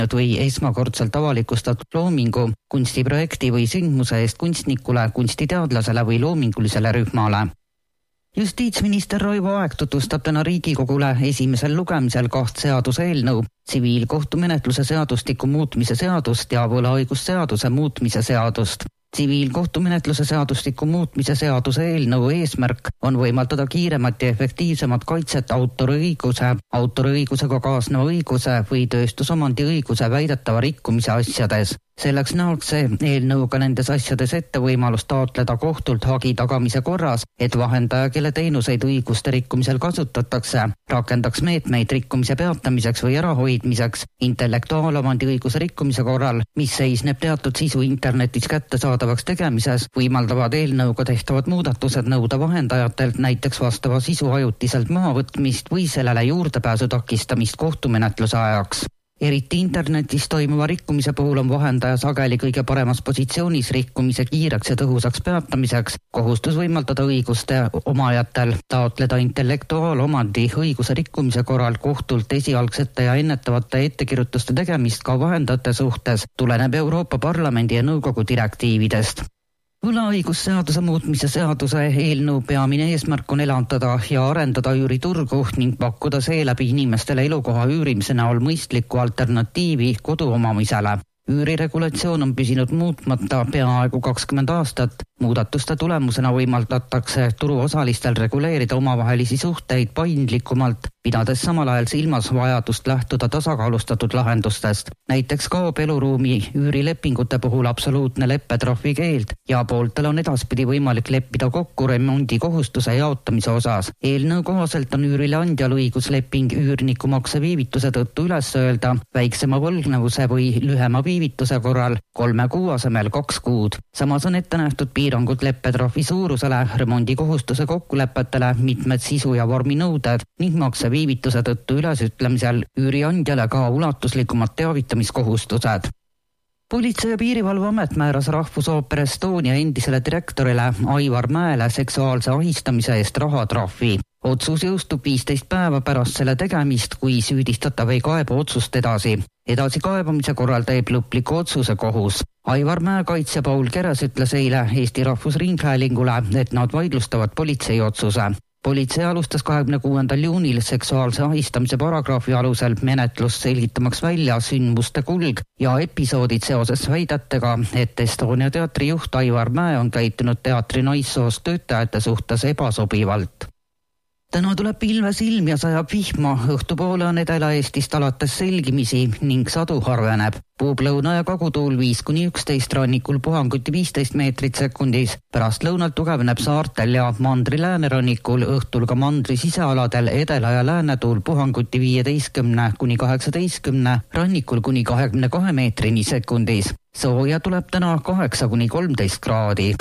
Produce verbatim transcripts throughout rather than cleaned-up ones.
või esmakordselt avalikustatud loomingu, kunstiprojekti või sündmuse eest kunstnikule, kunstiteadlasele või loomingulisele rühmale. Justiitsminister Raivo Aeg tutvustab täna Riigikogule esimesel lugemisel kaht seaduse eelnõu, tsiviilkohtumenetluse seadustiku muutmise seadust ja võlaõigusseaduse muutmise seadust. Tsiviilkohtumenetluse seadustiku muutmise seaduse eelnõu eesmärk on võimaldada kiiremat ja efektiivsemat kaitset autoriõiguse, autoriõigusega kaasneva õiguse või tööstusomandi õiguse väidetava rikkumise asjades. Selleks nähakse eelnõuga nendes asjades ette võimalust taotleda kohtult hagi tagamise korras, et vahendaja, kelle teenuseid õiguste rikkumisel kasutatakse, rakendaks meetmeid rikkumise peatamiseks või ärahoidmiseks intellektuaalomandi õiguse rikkumise korral, mis seisneb teatud sisu internetis kättesaadavaks tegemises, võimaldavad eelnõuga tehtavad muudatused nõuda vahendajatelt näiteks vastava sisu ajutiselt mahavõtmist või sellele juurdepääsu takistamist kohtumenetluse ajaks. Eriti internetis toimuva rikkumise puhul on vahendaja sageli kõige paremas positsioonis rikkumise kiireks ja tõhusaks peatamiseks. Kohustus võimaldada õiguste omajatel taotleda intellektuaalomandi õiguse rikkumise korral kohtult esialgsete ja ennetavate ettekirjutuste tegemist ka vahendajate suhtes tuleneb Euroopa Parlamendi ja Nõukogu direktiividest. Võlaõigusseaduse muutmise seaduse eelnõu peamine eesmärk on elavdada ja arendada üüriturgu ning pakkuda seeläbi inimestele elukoha üürimise näol mõistlikku alternatiivi kodu omamisele. Üüriregulatsioon on püsinud muutmata peaaegu kakskümmend aastat. Muudatuste tulemusena võimaldatakse turuosalistel reguleerida omavahelisi suhteid paindlikumalt, pidades samal ajal silmas vajadust lähtuda tasakaalustatud lahendustest. Näiteks kaob eluruumi üürilepingute puhul absoluutne leppetrahvi keeld ja pooltel on edaspidi võimalik leppida kokku remondi kohustuse jaotamise osas. Eelnõu kohaselt on üürileandjal õigusleping üürniku makseviivituse tõttu üles öelda väiksema võlgnevuse või lühema viivituse korral kolme kuu asemel kaks kuud. Samas on ette nähtud piirangud leppetrahvi suurusele, remondi kohustuse kokkulepetele, mitmed sisu- ja vorminõuded ning makseviivituse tõttu ülesütlemisel üüriandjale ka ulatuslikumad teavitamiskohustused. Politsei- ja piirivalveamet määras Rahvusooper Estonia endisele direktorile Aivar Mäele seksuaalse ahistamise eest rahatrahvi. Otsus jõustub viisteist päeva pärast selle tegemist, kui süüdistatav ei kaeba otsust edasi. Edasi kaebamise korral teeb lõpliku otsuse kohus. Aivar Mäe kaitsja Paul Keres ütles eile Eesti Rahvusringhäälingule, et nad vaidlustavad politsei otsuse. Politsei alustas kahekümne kuuendal juunil seksuaalse ahistamise paragrahvi alusel menetlust selgitamaks välja sündmuste kulg ja episoodid seoses väidetega, et Estonia teatri juht Aivar Mäe on käitunud teatri naissoost töötajate suhtes ebasobivalt. Täna tuleb pilves ilm ja sajab vihma, õhtupoole on Edela-Eestist alates selgimisi ning sadu harveneb. Puub lõuna ja kagutuul viis kuni üksteist, rannikul puhanguti viisteist meetrit sekundis. Pärast lõunalt tugevneb saartel ja mandri läänerannikul, õhtul ka mandri sisealadel Edela- ja läänetuul puhanguti viieteistkümne kuni kaheksateistkümne, rannikul kuni kahekümne kahe meetrini sekundis. Sooja tuleb täna kaheksa kuni kolmteist kraadi.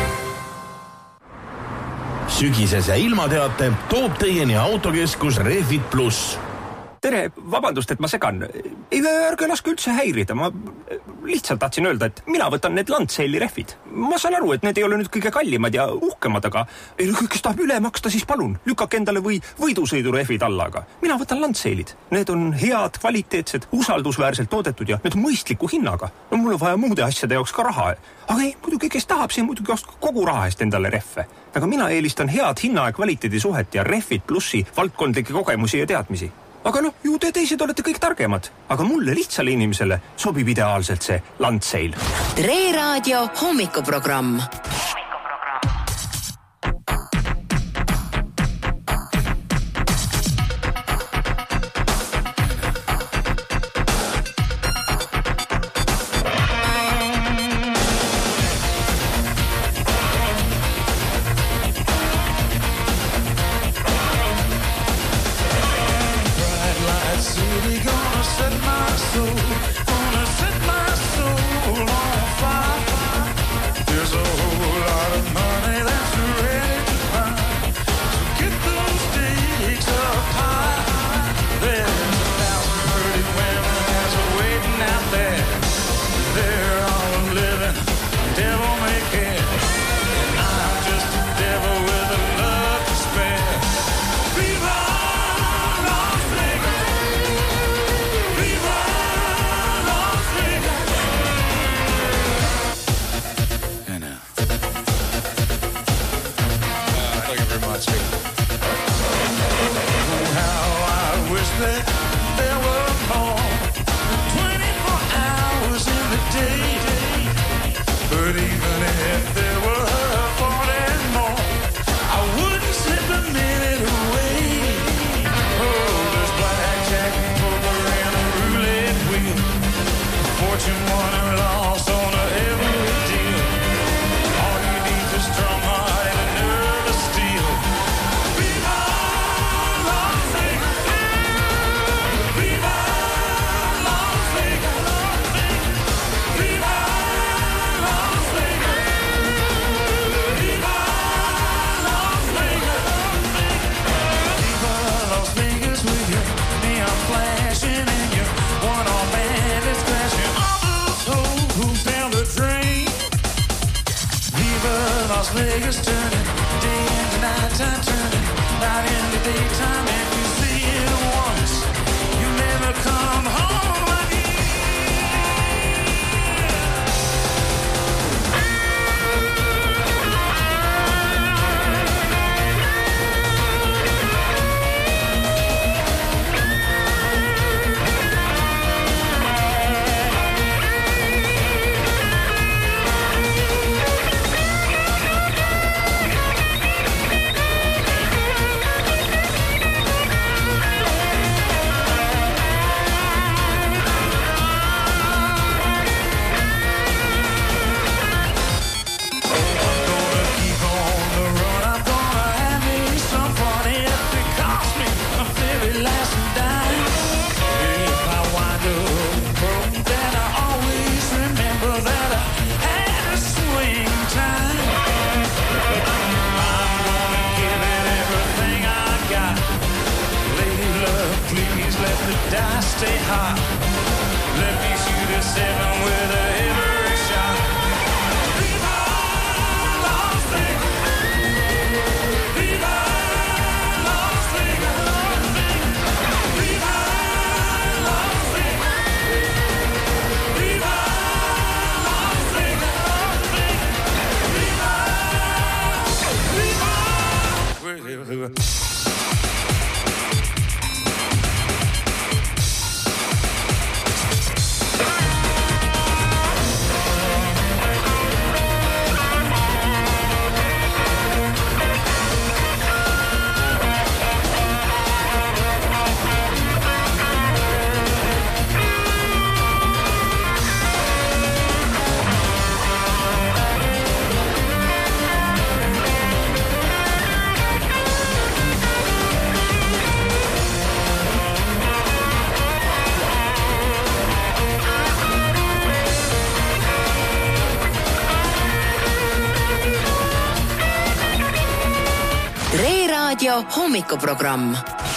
Sügisese ilmateate toob teieni autokeskus Refit Plus. Tere, vabandust, et ma segan. Ei, ärge laske üldse häirida. Ma lihtsalt tahtsin öelda, et mina võtan need Landseili rehvid. Ma saan aru, et need ei ole nüüd kõige kallimad ja uhkemad, aga ei, kes tahab üle maksta, siis palun. Lükake endale või võidusõidurehvid alla, aga mina võtan Landseilid. Need on head, kvaliteetsed, usaldusväärselt toodetud ja need on mõistliku hinnaga. No mul on vaja muude asjade jaoks ka raha. Aga ei, muidugi, kes tahab, see muidugi ostku kogu raha eest endale rehve. Aga mina eelistan head hinna ja kvaliteedi suhet ja Refit Plussi valdkondlikke kogemusi ja teadmisi. Aga noh, ju te teised olete kõik targemad. Aga mulle lihtsale inimesele sobib ideaalselt see Landseil. Tre Raadio hommikuprogramm. Gonna set my soul on fire. There's a But even if there were forty more, I wouldn't slip a minute away. Oh, there's blackjack, poker, and a roulette wheel. Fortune won or lost on a every deal. All you need is strong heart and nerve of steel. Viva Las Vegas! Viva Las Vegas! Viva Las Vegas! Viva Las Vegas! Viva Las Vegas with your neon flashing and your one-arm bandits crashing on those hoes who's down the drain. Viva Las Vegas turning day into nighttime, turning night into daytime. If you see it once, you never come home again. Stay hot. Let me shoot a seven with a every shot. Viva Las Vegas! Viva Las Vegas! Viva Las Vegas! Viva Las Vegas! Viva! Viva! Raadio hommikuprogramm.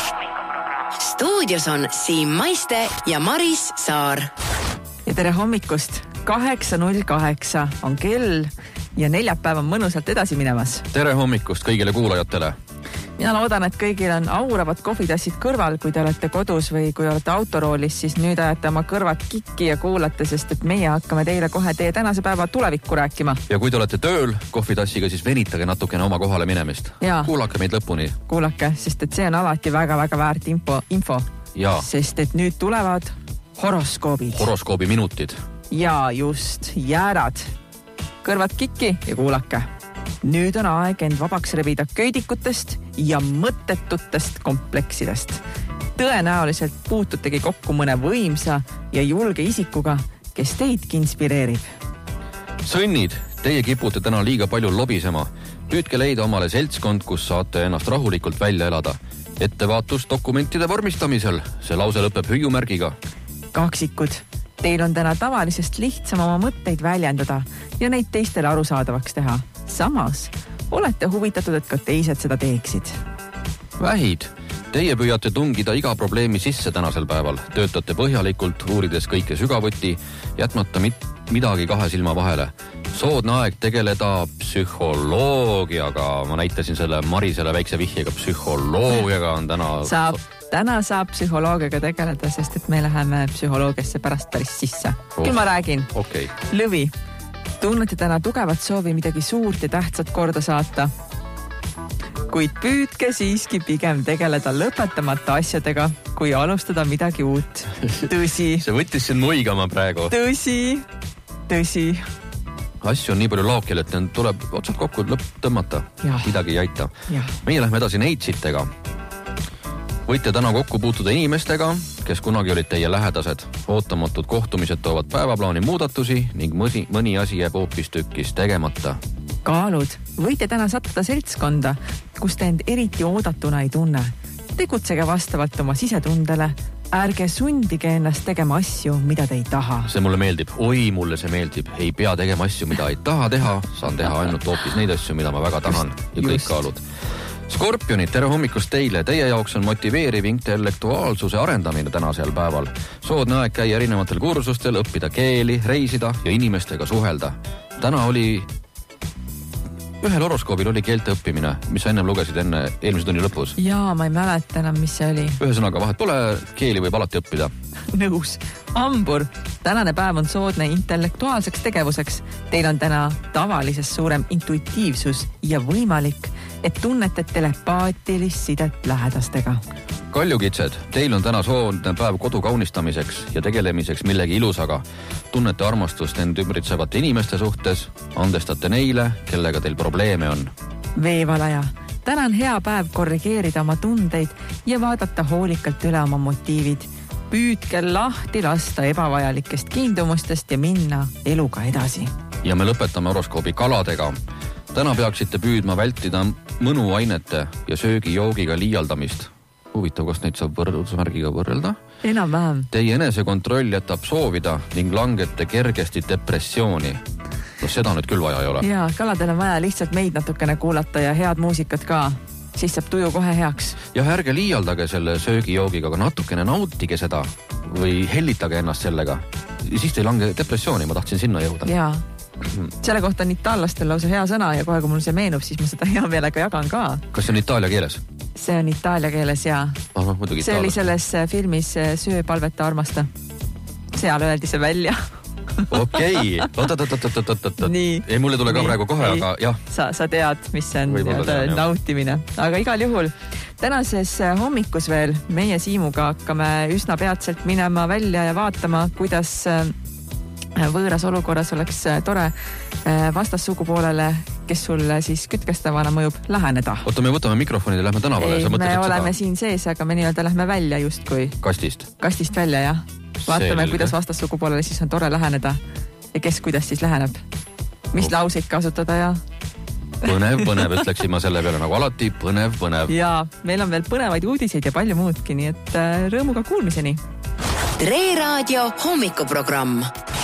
Stuudios on Siim Maiste ja Maris Saar. Ja tere hommikust. kaheksa null kaheksa on kell ja neljapäev on mõnusalt edasi minemas. Tere hommikust kõigile kuulajatele. Mina loodan, et kõigil on auravad kohvitassid kõrval, kui te olete kodus või kui olete autoroolis, siis nüüd ajate oma kõrvad kikki ja kuulate, sest et meie hakkame teile kohe teie tänase päeva tulevikku rääkima. Ja kui te olete tööl kohvitassiga, siis venitage natukene oma kohale minemist. Ja. Kuulake meid lõpuni. Kuulake, sest et see on alati väga-väga väärt info. info. Ja. Sest et nüüd tulevad horoskoobid. Horoskoobi minutid. Ja just, jäärad. Kõrvad kikki ja kuulake. Nüüd on aeg end vabaks rebida köidikutest ja mõttetutest kompleksidest. Tõenäoliselt puututegi kokku mõne võimsa ja julge isikuga, kes teidki inspireerib. Sõnnid, teie kipute täna liiga palju lobisema. Püüdke leida omale seltskond, kus saate ennast rahulikult välja elada. Ettevaatus dokumentide vormistamisel. See lause lõpeb hüüumärgiga. Kaksikud, teil on täna tavalisest lihtsam oma mõtteid väljendada ja neid teistele arusaadavaks teha. Samas olete huvitatud, et ka teised seda teeksid. Vähid, teie püüate tungida iga probleemi sisse tänasel päeval. Töötate põhjalikult, uurides kõike sügavuti, jätmata mit- midagi kahe silma vahele. Soodne aeg tegeleda psühholoogiaga. Ma näitasin selle Marisele väikse vihjega. Psühholoogiaga on täna... Saab, täna saab psühholoogiaga tegeleda, sest et me läheme psühholoogiasse pärast päris sisse. Oh. Küll ma räägin. Okay. Lõvi, tunnete täna tugevat soovi midagi suurt ja tähtsat korda saata. Kuid püüdke siiski pigem tegeleda lõpetamata asjadega, kui alustada midagi uut. Tõsi. See võttis sind muigama praegu. Tõsi, tõsi. asju on nii palju laokil, et tuleb otsad kokku lõpp tõmmata. Midagi ei aita. Ja. Meie lähme edasi neitsitega. Võite täna kokku puutuda inimestega, kes kunagi olid teie lähedased. Ootamatud kohtumised toovad päevaplaani muudatusi ning mõni, mõni asi jääb hoopis tükkis tegemata. Kaalud. Võite täna sattuda seltskonda, kus te end eriti oodatuna ei tunne. Tegutsege vastavalt oma sisetundele. Ärge sundige ennast tegema asju, mida te ei taha. See mulle meeldib. Oi, mulle see meeldib. Ei pea tegema asju, mida ei taha teha. Saan teha ainult hoopis neid asju, mida ma väga tahan. Ja kõik kaalud. Skorpionid, tere hommikust teile. Teie jaoks on motiveeriv intellektuaalsuse arendamine tänasel päeval. Soodne aeg käia erinevatel kursustel, õppida keeli, reisida ja inimestega suhelda. Täna oli... Ühel horoskoobil oli keelte õppimine, mis sa ennem lugesid enne eelmise tunni lõpus. Jaa, ma ei mäleta enam, mis see oli. Ühesõnaga, vahet pole, keeli võib alati õppida. Nõus. Ambur, tänane päev on soodne intellektuaalseks tegevuseks. Teil on täna tavalisest suurem intuitiivsus ja võimalik, et tunnete telepaatilist sidet lähedastega. Kaljukitsed, teil on täna soodne päev kodu kaunistamiseks ja tegelemiseks millegi ilusaga. Tunnete armastust end ümbritsevate inimeste suhtes, andestate neile, kellega teil probleeme on. Veevalaja, täna on hea päev korrigeerida oma tundeid ja vaadata hoolikalt üle oma motiivid. Püüdke lahti lasta ebavajalikest kiindumustest ja minna eluga edasi. Ja me lõpetame horoskoobi kaladega. Täna peaksite püüdma vältida mõnuainete ja söögi-joogiga liialdamist. Huvitav, kas neid saab võrdusmärgiga võrrelda? Enam vähem. Teie enesekontroll jätab soovida ning langete kergesti depressiooni. No seda nüüd küll vaja ei ole. Jaa, kaladel on vaja lihtsalt meid natukene kuulata ja head muusikat ka. Siis saab tuju kohe heaks. Ja ärge liialdage selle söögi-joogiga, aga natukene nautige seda või hellitage ennast sellega. Siis te ei lange depressiooni, ma tahtsin sinna jõuda. Jaa. Selle kohta on itaallastel lausa hea sõna ja kohe, kui mul see meenub, siis ma seda hea meelega jagan ka. Kas see on itaalia keeles? See on itaalia keeles, jaa. Aha, muidugi see oli selles filmis Söö, palveta, armasta. Seal öeldi see välja. Okei, oot, oot, oot, oot, oot, oot. Ei, mulle tule ka praegu kohe, aga jah. Sa, sa tead, mis see on tean, nautimine. Aga igal juhul, tänases hommikus veel meie Siimuga hakkame üsna peatselt minema välja ja vaatama, kuidas võõras olukorras oleks tore vastassugupoolele, kes sulle siis kütkestavana mõjub, läheneda. Oota, me võtame mikrofonid ja lähme tänavale. Ei, me oleme seda... siin sees, aga me nii-öelda lähme välja justkui. Kastist? Kastist välja, jah. Vaatame, Selge. Kuidas vastassugupoolele siis on tore läheneda ja kes kuidas siis läheneb. Mis oh. lauseid kasutada ja... Põnev, põnev, ütleksin ma selle peale nagu alati. Põnev, põnev. Ja meil on veel põnevaid uudiseid ja palju muudki, nii et rõõmuga kuulmiseni. Tre Raadio hommikuprogramm.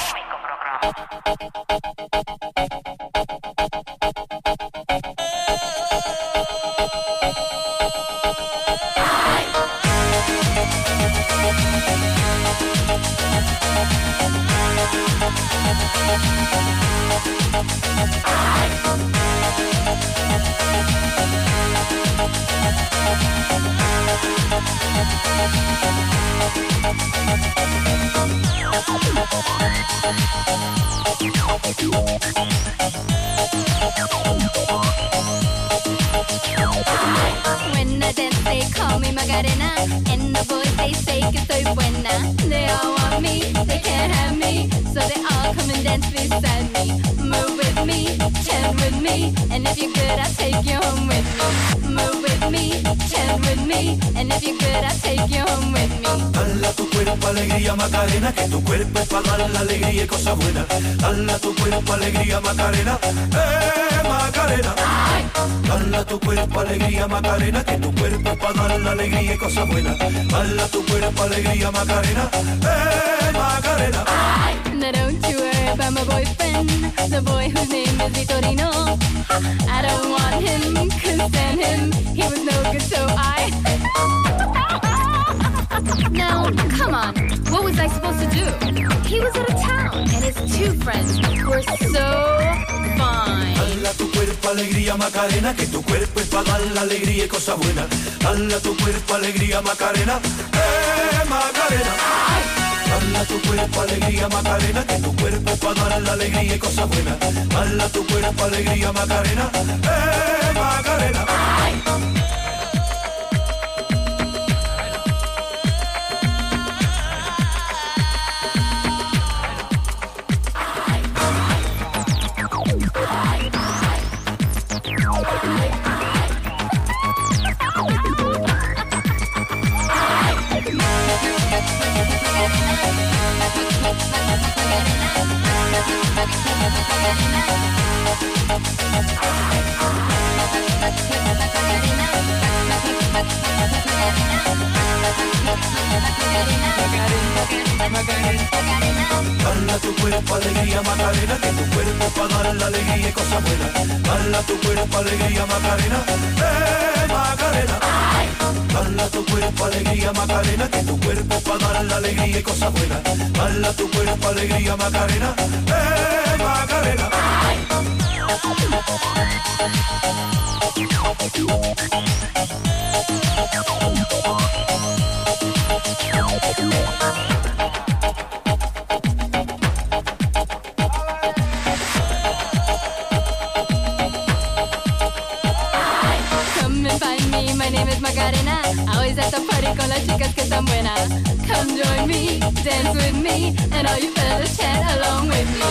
When I dance, they call me Macarena, and the boys they say que soy buena. They all want me, they can't have me, so they all come and dance beside me. Move with me, chant with me, and if you're good, I'll take you home with me. Move with me, chant with me, and if you're good, I'll take you home with me. Dala tu cuerpo alegría Macarena, que tu cuerpo es para dar la alegría y cosa buena. Dala tu cuerpo alegría Macarena, eh Macarena. Dala tu cuerpo alegría Macarena, que tu cuerpo es para dar la alegría y cosa buena. Dala tu cuerpo alegría Macarena, eh Macarena. Now don't you worry about my boyfriend, the boy whose name is Vitorino. I don't want him, couldn't stand him, he was no good, so I... Now, come on, what was I supposed to do? He was out of town, and his two friends were so fine. Dala tu cuerpo alegría Macarena, que tu cuerpo es para dar la alegría y cosa buena. Dala tu cuerpo alegría Macarena, eh Macarena. Dala tu cuerpo alegría Macarena, que tu cuerpo es para dar la alegría y cosa buena. Dala tu cuerpo alegría Macarena, eh Macarena. Bala tu cuerpo alegría Macarena, que tu cuerpo pa' dar la alegría y cosas buenas. Bala tu cuerpo alegría Macarena, eh Macarena. Bala tu cuerpo alegría Macarena, que tu cuerpo pa' dar la alegría y cosas buenas. Bala tu cuerpo alegría Macarena, eh Macarena. Come and find me, my name is Macarena. Always at the party con las chicas que están buenas. Come join me, dance with me, and all you fellas chat along with me.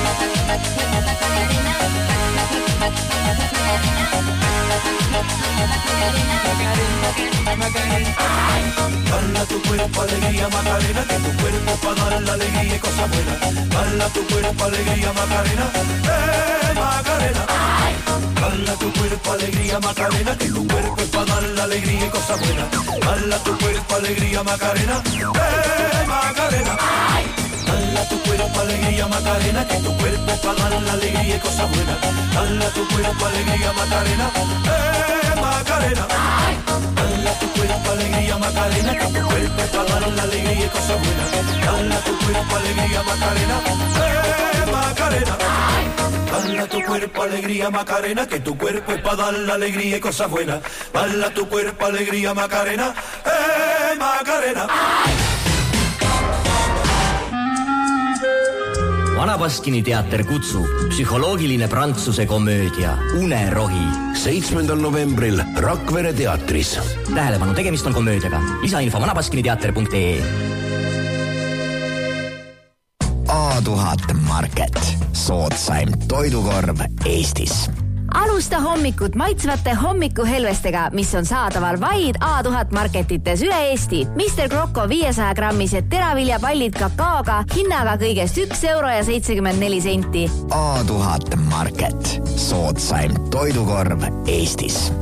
Bala tu cuerpo alegría Macarena, que tu cuerpo pa' dar la alegría y cosas buenas. Bala tu cuerpo alegría Macarena, eh Macarena. Bala tu cuerpo alegría Macarena, que tu cuerpo pa' dar la alegría y cosas buenas. Bala tu cuerpo alegría Macarena, eh Macarena. Bala tu cuerpo alegría Macarena, que tu cuerpo pa' dar la alegría y cosas buenas. Bala tu cuerpo alegría Macarena, eh Macarena. Bala tu cuerpo alegría Macarena, que tu cuerpo pa' dar la alegría y cosas buenas. Bala tu cuerpo alegría Macarena, eh Macarena. Bala tu cuerpo alegría Macarena, que tu cuerpo es pa' dar la alegría y cosas buenas. Bala tu cuerpo alegría Macarena, eh Macarena. Vana Baskini teater kutsub psühholoogiline prantsuse komöödia Unerohi. seitsmendal novembril Rakvere teatris. Tähelepanu, tegemist on komöödiaga. Lisainfo vanabaskiniteater punkt ee. A tuhat Market, soodsaim toidukorv Eestis. Alusta hommikut maitsvate hommikuhelvestega, mis on saadaval vaid A tuhat marketites üle Eesti. mister Kroko viiesaja grammised teraviljapallid kakaoga hinnaga kõigest üks euro ja seitsekümmend neli senti. A tuhat Market, soodsaim toidukorv Eestis.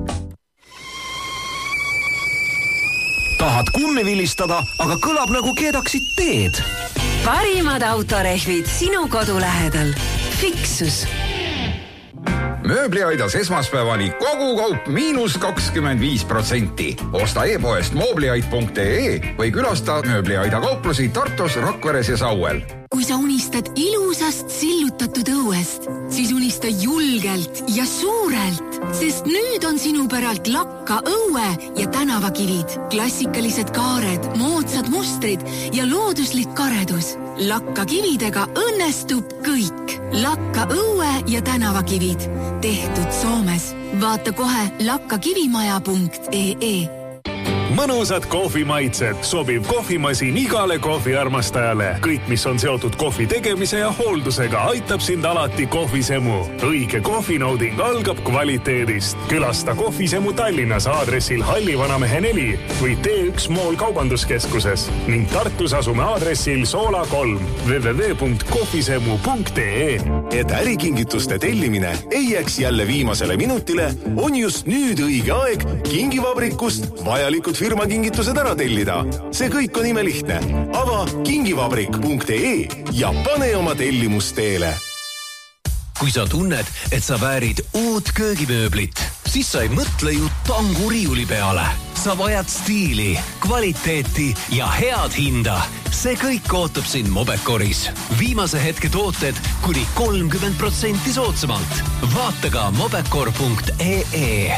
Tahad kummi vilistada, aga kõlab nagu keedaksid teed. Parimad autorehvid sinu kodu lähedal. Fixus. Mööbliaidas esmaspäevani kogu kaup miinus kakskümmend viis protsenti. Osta e-poest moobliaid punkt ee või külasta mööbliaida kauplusi Tartus, Rakveres ja Sauel. Kui sa unistad ilusast sillutatud õuest, siis unista julgelt ja suurelt, sest nüüd on sinu päralt lakka õue ja tänavakivid, klassikalised kaared, moodsad mustrid ja looduslik karedus. Lakka kividega õnnestub kõik. Lakka õue ja tänavakivid. Tehtud Soomes. Vaata kohe lakkakivimaja punkt ee. Mõnusad kohvimaitsed, sobiv kohvimasin igale kohviarmastajale. Kõik, mis on seotud kohvi tegemise ja hooldusega, aitab sind alati kohvisemu. Õige kohvinauding algab kvaliteedist. Külasta kohvisemu Tallinnas aadressil Halli Vanamehe neli või T üks Mool kaubanduskeskuses ning Tartus asume aadressil Soola kolm w w w punkt kohvisemu punkt ee. Et ärikingituste tellimine ei jääks jälle viimasele minutile, on just nüüd õige aeg kingivabrikust vajalikud firma kingitused ära tellida. See kõik on imelihtne. Ava kingivabrik punkt ee ja pane oma tellimus teele. Kui sa tunned, et sa väärid uut köögimööblit, siis sa ei mõtle ju tanguriiuli peale. Sa vajad stiili, kvaliteeti ja head hinda. See kõik ootab sind Mobecoris. Viimase hetke tooted kuni kolmkümmend protsenti soodsamalt. Vaata ka mobecor punkt ee.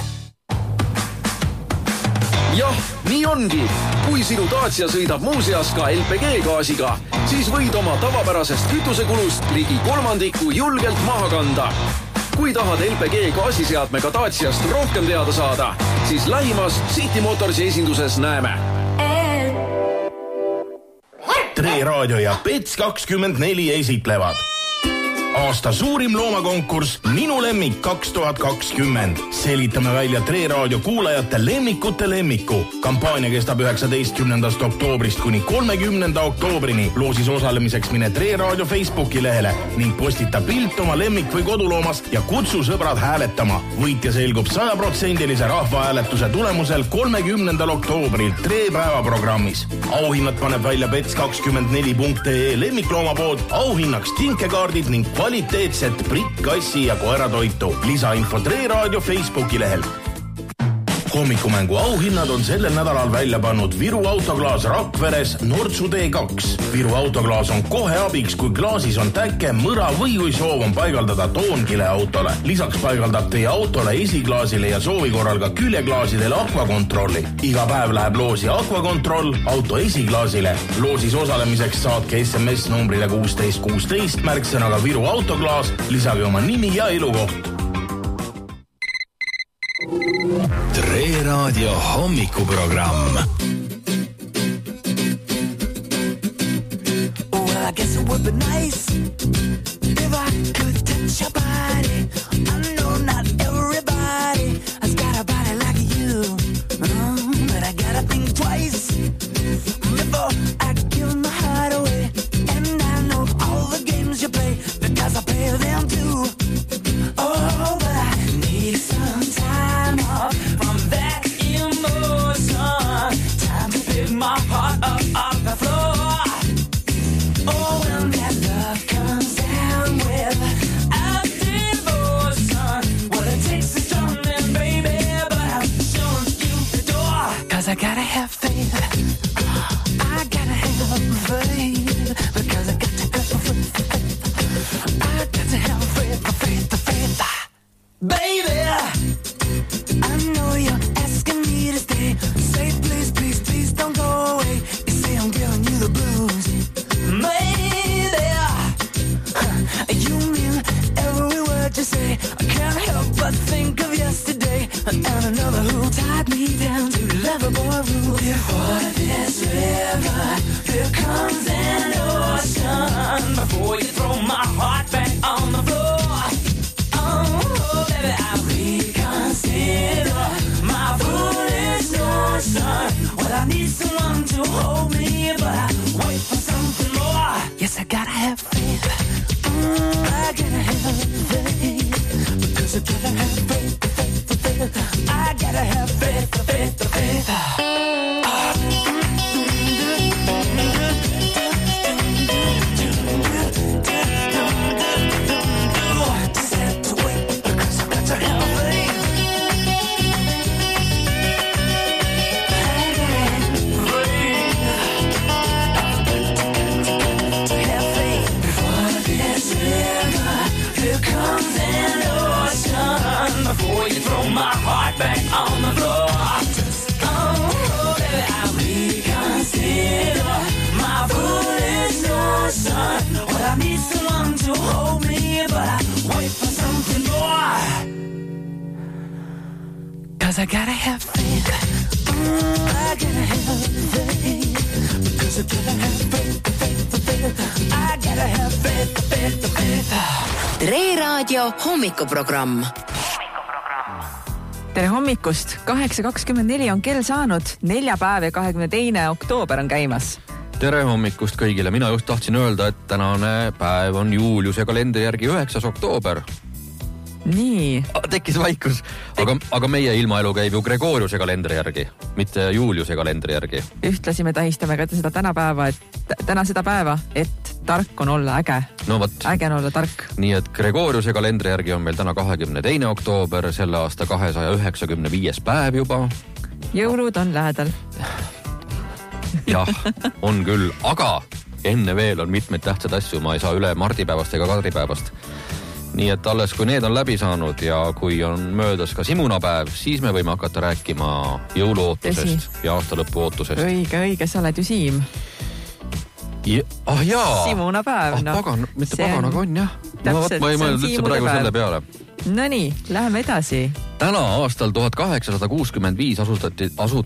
Jah, nii ongi. Kui sinu Dacia sõidab muuseas ka L P G gaasiga, siis võid oma tavapärasest kütusekulust ligi kolmandiku julgelt maha kanda. Kui tahad L P G gaasiseadmega Daciast rohkem teada saada, siis lähimas City Motorsi esinduses näeme. Tre Raadio ja Pets kakskümmend neli esitlevad Aasta suurim loomakonkurss Minu lemmik kaks tuhat kakskümmend. Selitame välja Tre Raadio kuulajate lemmikute lemmiku. Kampaania kestab üheksateistkümnendast oktoobrist kuni kolmekümnenda oktoobrini. Loosis osalemiseks mine Tre Raadio Facebooki lehele ning postita pilt oma lemmik või koduloomas ja kutsu sõbrad hääletama. Võitja selgub sada protsenti rahvahääletuse tulemusel kolmekümnendal oktoobril Tre päevaprogrammis. Auhinnad paneb välja bets kakskümmend neli punkt ee lemmikloomapood. Auhinnaks kinkekaardid ning kvaliteetset Brit, kassi ja koeratoitu. Lisainfo Tre Raadio Facebooki lehel. Hommikumängu auhinnad on sellel nädalal välja pannud Viru autoklaas Rakveres Nortsu D kaks. Viru autoklaas on kohe abiks, kui klaasis on täke, mõra või kui soov on paigaldada toonkile autole. Lisaks paigaldab teie autole esiklaasile ja soovi korral ka küljeklaasidele akvakontrolli. Iga päev läheb loosi akvakontroll auto esiklaasile. Loosis osalemiseks saatke S M S numbrile kuusteist kuusteist märksõnaga Viru autoklaas, lisage oma nimi ja elukoht. Tre Raadio hommikuprogramm. Well, I guess it would be nice if I could touch your body. I know not everybody has got a body like you, um, but I gotta think twice before I give my heart away. And I know all the games you play because I play them too. Oh, but I need some time off from that emotion. Time to pick my heart up off the floor. Oh, when that love comes down without devotion, what it takes is drumming, baby, but I'm showing you the door. Cause I gotta have faith, I gotta have faith, because I got to have faith, I got to have faith, faith, faith, baby. I know you're asking me to stay. Say please, please, please don't go away. You say I'm giving you the blues, maybe. You mean every word you say. I can't help but think of yesterday and another who tied me down to Loverboy rule. Before this river, there comes an ocean. Before you throw my heart back on the floor. Oh, baby, I reconsider my foolish notion. Well, I need someone to hold me, but I wait for something more. Yes, I gotta have faith. Mm, I gotta have faith. Because I gotta have faith, faith, faith. I gotta have faith, faith, faith. Ah. Before you throw my heart back on the floor. Oh, baby, I reconsider my foolish notion. Well, I need someone to hold me, but I wait for something more. Cause I gotta have faith. Mm, I gotta have faith. Because I gotta have faith, faith, faith. I gotta have faith, faith, faith. Tre Raadio hommikuprogramm. Tere hommikust, kaheksa kakskümmend neli on kell saanud, neljapäev ja kahekümne teine oktoober on käimas. Tere hommikust kõigile, mina just tahtsin öelda, et tänane päev on Juliuse kalendri järgi üheksas oktoober. Nii. Tekkis vaikus, aga, aga meie ilmaelu käib ju Gregoriuse kalendri järgi, mitte Juliuse kalendri järgi. Ühtlasi me tähistame ka seda tänapäeva, et täna seda päeva, et tark on olla äge. No võt. Äge on olla tark. Nii et Gregoriuse kalendri järgi on meil täna kahekümne teine oktoober, selle aasta kahesaja üheksakümne viies päev juba. Jõulud on lähedal. Jah, on küll, aga enne veel on mitmeid tähtsad asju, ma ei saa üle mardipäevast ega kadripäevast. Nii et alles kui need on läbi saanud ja kui on möödas ka simunapäev, siis me võime hakata rääkima jõuluootusest ja aastalõppu ootusest. Õige, õige, sa oled ju Siim. Ja, ah jaa. Simunapäev. Ah, no, pagan, mitte paganaga on jah. Täpselt, ma ei mõelnud üldse praegu selle peale. No nii, läheme edasi. Täna aastal tuhat kaheksasada kuuskümmend viis asutati, asut,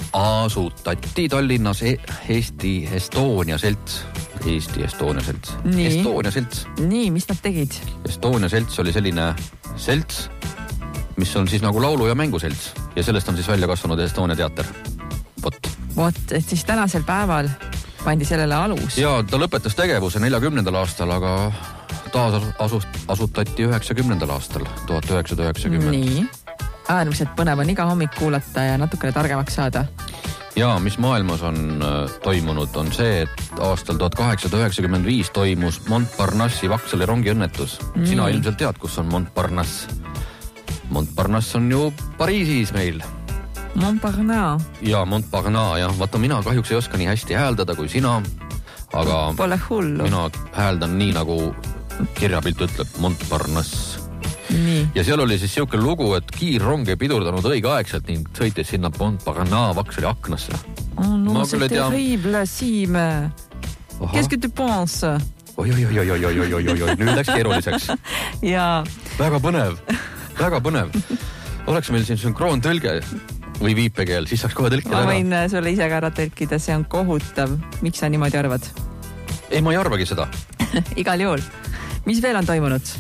asutati Tallinnas Eesti Estonia selts. Eesti Estonia selts. Nii. Estonia selts. Nii, mis nad tegid? Estonia selts oli selline selts, mis on siis nagu laulu- ja mänguselts. Ja sellest on siis välja kasvanud Estonia teater. Vot. Vot, et siis tänasel päeval pandi sellele alus. Ja ta lõpetas tegevuse neljakümnendal aastal, aga taas asust, asutati üheksakümnendal aastal, tuhat üheksasada üheksakümmend. Nii. Äärmiselt põnev on iga hommik kuulata ja natukene targemaks saada. Ja mis maailmas on toimunud, on see, et aastal tuhat kaheksasada üheksakümmend viis toimus Montparnassi Vaksali rongiõnnetus. Nii. Sina ilmselt tead, kus on Montparnasse. Montparnasse on ju Pariisis meil. Montparnasse. Ja Montparnasse, jah. Vaata, mina kahjuks ei oska nii hästi hääldada kui sina, aga Pole hullu. Mina hääldan nii, nagu kirjapilt ütleb Montparnasse. Nii. Ja seal oli siis siuke lugu, et kiirrong ei pidurdanud õigeaegselt ning sõitis sinna Montparnasse Vaksali aknasse. Oh no, Ma c'est küll ei tea- terrible, Siim. Qu'est-ce que tu penses? Oi, oi, oi, oi, oi, oi, oi, oi, oi, nüüd läks keeruliseks. Ja Väga põnev, väga põnev. Oleks meil siin sünkroontõlge või viipekeel, siis saaks kohe tõlkida ma ära. võin sulle ise ka ära tõlkida, see on kohutav. Miks sa niimoodi arvad? Ei, ma ei arvagi seda. Igal juhul. Mis veel on toimunud?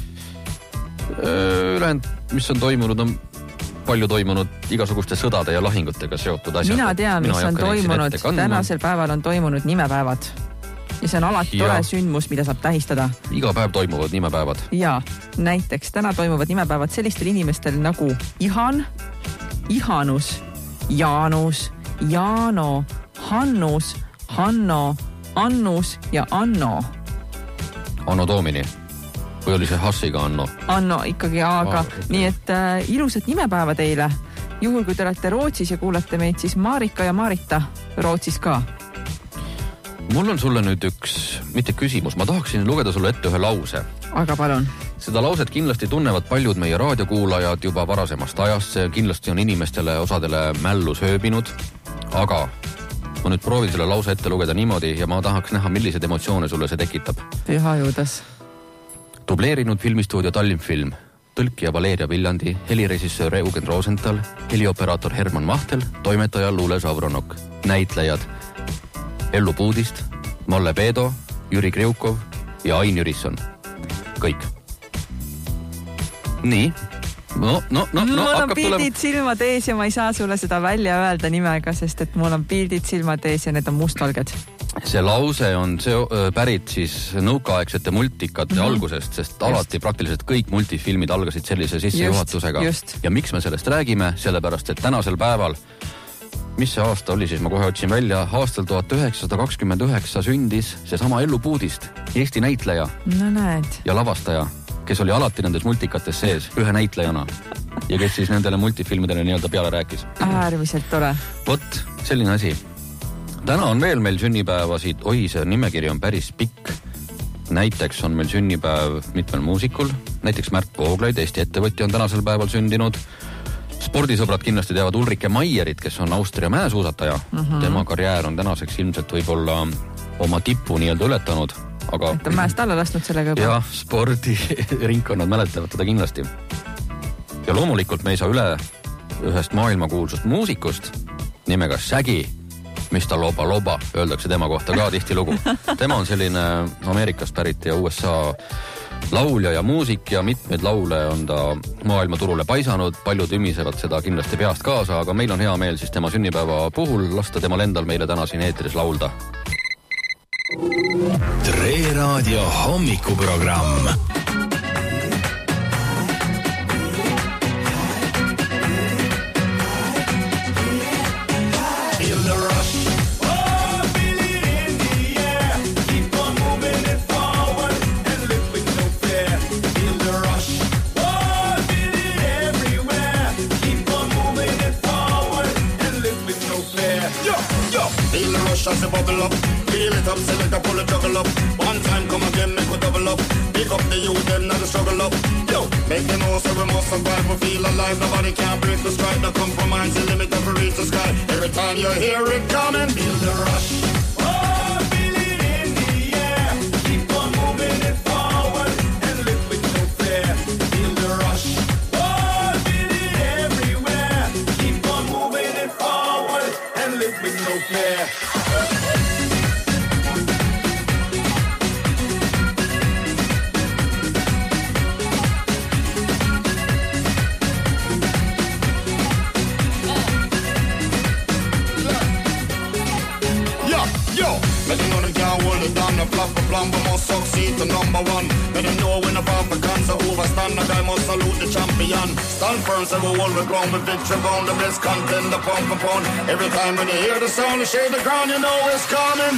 Ülejäänud, mis on toimunud, on palju toimunud igasuguste sõdade ja lahingutega seotud asjad. Mina tean, mis ei on hakka neid siin toimunud. ette kandma. Tänasel päeval on toimunud nimepäevad. Ja see on alati Ja. tore sündmus, mida saab tähistada. Iga päev toimuvad nimepäevad. Ja näiteks täna toimuvad nimepäevad sellistel inimestel nagu Ihan, Ihanus, Jaanus, Jaano, Hannus, Hanno, Annus ja Anno. Anno Domini. Või oli see Hassiga Anno? Anno ikkagi, aga Aa, okay. Nii et äh, ilusat nimepäeva teile. Juhul, kui te olete Rootsis ja kuulate meid, siis Marika ja Marita Rootsis ka. Mul on sulle nüüd üks, mitte küsimus, ma tahaksin lugeda sulle ette ühe lause. Aga palun. Seda lauset kindlasti tunnevad paljud meie raadiokuulajad juba varasemast ajast, see kindlasti on inimestele osadele mällu sööbinud, aga ma nüüd proovin selle lause ette lugeda niimoodi ja ma tahaks näha, millised emotsioone sulle see tekitab. Püha Juudas. Dubleerinud filmistuudio Tallinn Film, tõlkija Valeria Viljandi, helirežissöör Eugen Rosenthal, helioperaator Herman Mahtel, toimetaja Luule Savronok, näitlejad Ellu Puudist, Malle Peedo, Jüri Kriukov ja Ain Jürisson. Kõik. Nii. No, no, no, no, mul on hakkab pildid tulema. silmad ees ja ma ei saa sulle seda välja öelda nimega, sest et mul on pildid silmad ees ja need on mustvalged. See lause on see, pärit siis nõukaaegsete multikate mm-hmm. algusest, sest just. Alati praktiliselt kõik multifilmid algasid sellise sissejuhatusega. Ja miks me sellest räägime? Sellepärast, et tänasel päeval, mis see aasta oli siis, ma kohe otsin välja, aastal tuhat üheksasada kakskümmend üheksa sündis see sama Ellu Puudist, Eesti näitleja no, näed. ja lavastaja, kes oli alati nendes multikates sees ühe näitlejana ja kes siis nendele multifilmidele nii-öelda peale rääkis. Äärmiselt tore. Vot, selline asi. Täna on veel meil sünnipäevasid, oi, see nimekiri on päris pikk. Näiteks on meil sünnipäev mitmel muusikul, näiteks Märt Vooglaid, Eesti ettevõtja on tänasel päeval sündinud. Spordisõbrad kindlasti teavad Ulrike Maierit, kes on Austria mäesuusataja. Uh-huh. Tema karjäär on tänaseks ilmselt võib-olla oma tippu nii-öelda ületanud. Aga... et on mäest alla lasknud sellega juba. Jah, spordiringkonnad mäletavad teda kindlasti. Ja loomulikult me ei saa üle ühest maailmakuulsust muusikust nimega Shaggy, mis ta loba loba, öeldakse tema kohta ka tihti lugu. Tema on selline Ameerikast pärit ja U S A laulja ja muusik ja mitmeid laule on ta maailmaturule paisanud. Paljud ümisevad seda kindlasti peast kaasa, aga meil on hea meel siis tema sünnipäeva puhul lasta temal endal meile täna siin eetris laulda. Tre Raadio hommikuprogramm. As a bubble up, feel it up, select up, pull it, juggle up. One time, come again, make we double up. Pick up the youth, them not the struggle up. Yo, make them know so we must survive, we feel alive. Nobody can break the stride, no compromise, the limit of reach the sky. Every time you hear it coming, feel the rush. Oh, feel it in the air. Keep on moving it forward and live with no fear. Feel the rush. Oh, feel it everywhere. Keep on moving it forward and live. number one. Let them know when the Africans are overstand. A guy must salute the champion. Stand firm, say we hold the ground with victory bound. The best contender, pound for pound. Every time when you hear the sound, you shake the ground, you know it's coming.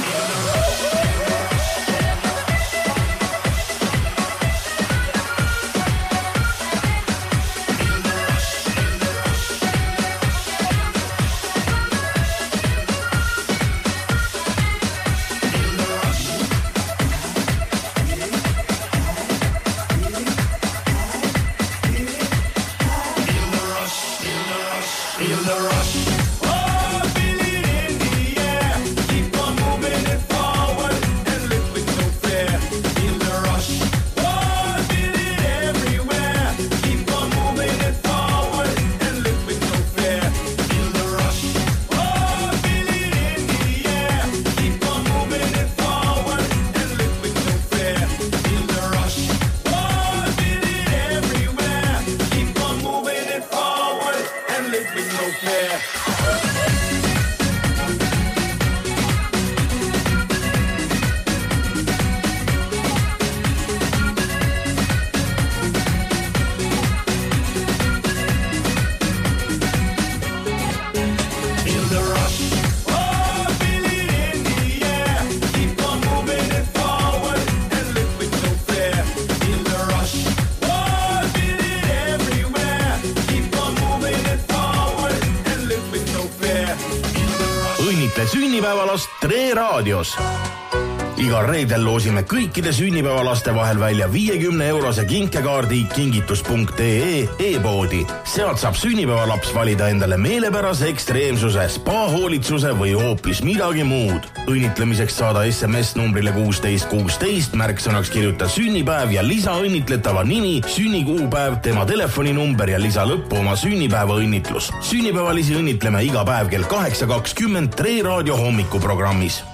Sünnipäevalast Tre Raadios. Igal reedel loosime kõikide sünnipäevalaste vahel välja viiekümne eurose kinkekaardi kingitus punkt ee e-poodi. Sealt saab sünnipäevalaps valida endale meelepärase ekstreemsuse, spa-hoolitsuse või hoopis midagi muud. Õnnitlemiseks saada S M S numbrile kuusteist kuusteist, märksõnaks kirjuta sünnipäev ja lisa õnnitletava nimi, sünnikuupäev, tema telefoninumber ja lisa lõppu oma sünnipäeva õnnitlus. Sünnipäevalisi õnnitleme iga päev kell kaheksa kakskümmend Tre Raadio hommikuprogrammis.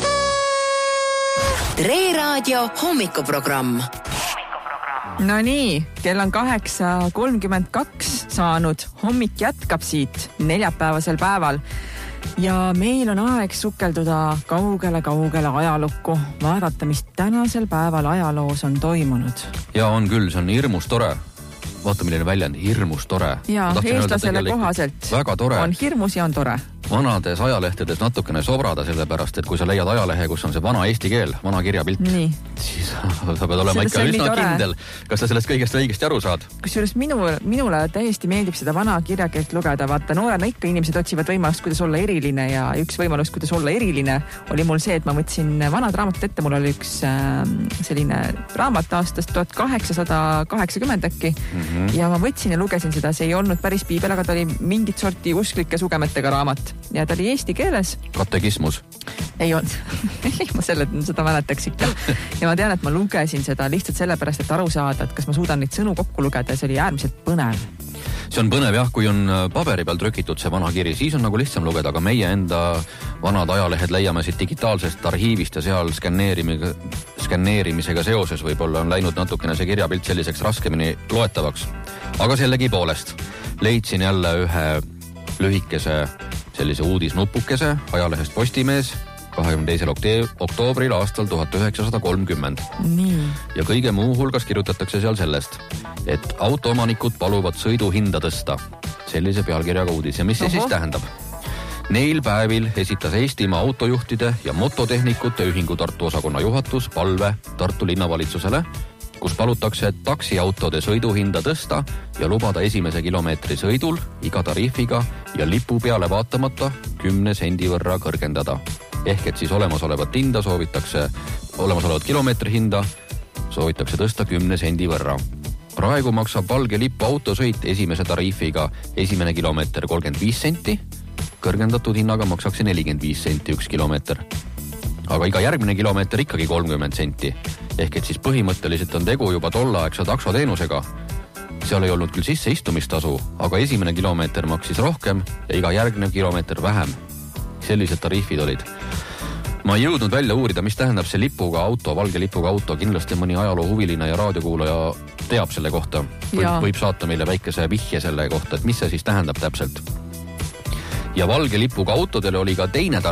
Tre Raadio hommikuprogramm. No nii, kell on kaheksa kolmkümmend kaks saanud. Hommik jätkab siit neljapäevasel päeval. Ja meil on aeg sukelduda kaugele-kaugele ajalukku. Vaadata, mis tänasel päeval ajaloos on toimunud. Ja on küll, see on hirmus tore. Vaata, milline väljend, hirmus tore. Ja eestlasele kohaselt väga tore. On hirmus ja on tore. Vanades ajalehtedes natukene sobrada, sellepärast, et kui sa leiad ajalehe, kus on see vana eesti keel, vana kirjapilt, nii. siis sa pead olema ikka üsna kindel, kas sa sellest kõigest õigesti aru saad. Kusjuures minu, minule täiesti meeldib seda vana kirjakeelt lugeda. Vaata, noorena ikka inimesed otsivad võimalust, kuidas olla eriline ja üks võimalus, kuidas olla eriline oli mul see, et ma võtsin vanad raamatut ette. Mul oli üks äh, selline raamat aastast tuhat kaheksasada kaheksakümmend äkki mm -hmm. ja ma võtsin ja lugesin seda. See ei olnud päris piibel, aga ta oli mingit sorti usklike sugemetega raamat. Ja ta oli eesti keeles. Katekismus? Ei olnud. ma selle, seda mäletaks ikka. Ja ma tean, et ma lugesin seda lihtsalt sellepärast, et aru saada, et kas ma suudan neid sõnu kokku lugeda. See oli äärmiselt põnev. See on põnev jah, kui on paberi peal trükitud see vana kiri, siis on nagu lihtsam lugeda, aga meie enda vanad ajalehed leiame siit digitaalsest arhiivist ja seal skänneerimisega, skänneerimisega seoses võib-olla on läinud natukene see kirjapilt selliseks raskemini loetavaks. Aga sellegi poolest leidsin jälle ühe lühikese sellise uudisnupukese ajalehest Postimees kahekümne teisel oktoobril aastal tuhat üheksasada kolmkümmend. Nii. Ja kõige muu hulgas kirjutatakse seal sellest, et autoomanikud paluvad sõidu hinda tõsta. Sellise pealkirjaga uudis. Ja mis see Oho. siis tähendab? Neil päevil esitas Eestimaa autojuhtide ja mototehnikute ühingu Tartu osakonna juhatus palve Tartu linnavalitsusele, kus palutakse taksiautode sõiduhinda tõsta ja lubada esimese kilomeetri sõidul iga tariifiga ja lipu peale vaatamata kümne sendi võrra kõrgendada. Ehk et siis olemasolevat hinda soovitakse, olemasolevat kilomeetri hinda soovitakse tõsta kümne sendi võrra. Praegu maksab valge lipu autosõit esimese tariifiga esimene kilomeeter kolmkümmend viis senti, kõrgendatud hinnaga maksakse nelikümmend viis senti üks kilomeeter. Aga iga järgmine kilomeeter ikkagi kolmkümmend senti. Ehk et siis põhimõtteliselt on tegu juba tollaaegse taksoteenusega. Seal ei olnud küll sisse istumistasu, aga esimene kilomeeter maksis rohkem ja iga järgnev kilomeeter vähem. Sellised tariifid olid. Ma ei jõudnud välja uurida, mis tähendab see lipuga auto, valge lipuga auto. Kindlasti mõni ajaloohuviline ja raadiokuulaja teab selle kohta. Võib, võib saata meile väikese vihje selle kohta, et mis see siis tähendab täpselt. Ja valge lipuga autodele oli ka teine tariif,